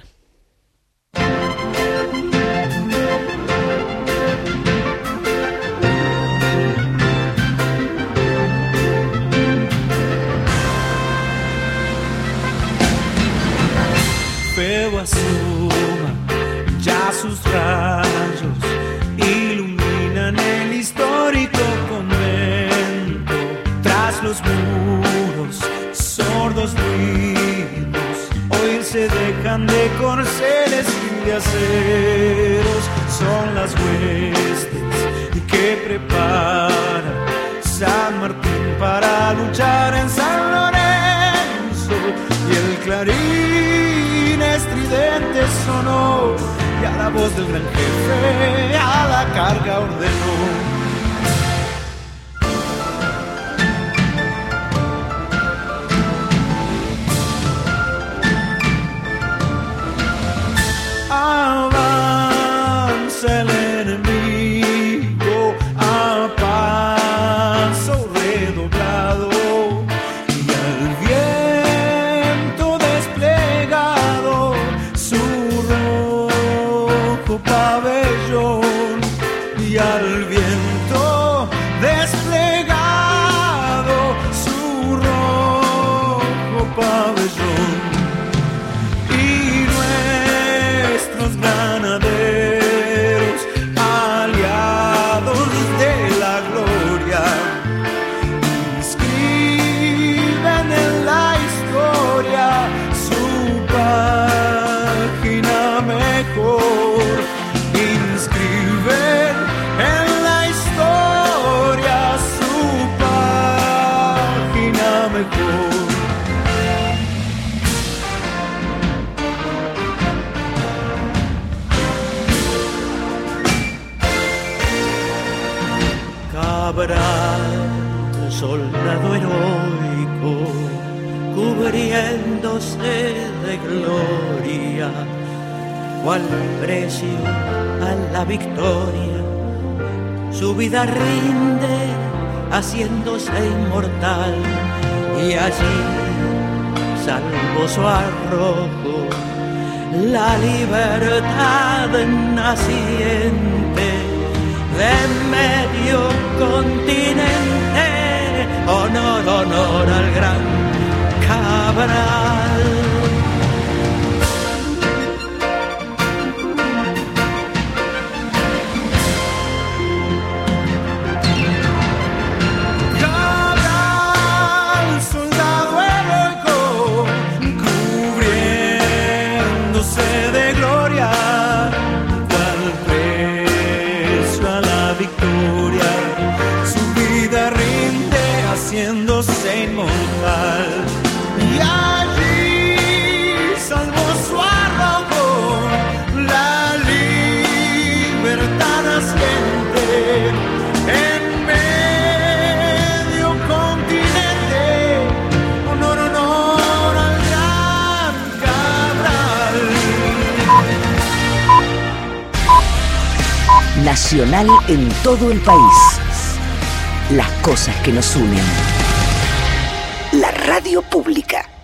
Fuego asoma, ya sus rayos iluminan el histórico convento. Tras los muros, sordos ruidos, hoy se dejan de corceles y de aceros. Son las huestes que prepara San Martín para luchar en San Lorenzo, y el clarín estridente sonó, y a la voz del gran jefe a la carga ordenó. Avanza el enemigo a paso redoblado, y al viento desplegado su rojo pabellón, y al viento desplegado su rojo pabellón. Granaderos, aliados de la gloria, inscriben en la historia su página mejor. Inscriben en la historia su página mejor. Cabral, soldado heroico, cubriéndose de gloria, cual precio a la victoria, su vida rinde haciéndose inmortal, y allí, salvo su arrojo, la libertad naciente de medio continente, honor, honor al gran Cabral. Cabral, soldado heroico, cubriéndose de gloria, victoria, su vida rinde haciéndose inmortal, y allí salvó su arrojo, la libertad naciente en medio continente, honor, honor al gran Cabral. Nacional en todo el país. Las cosas que nos unen. La radio pública.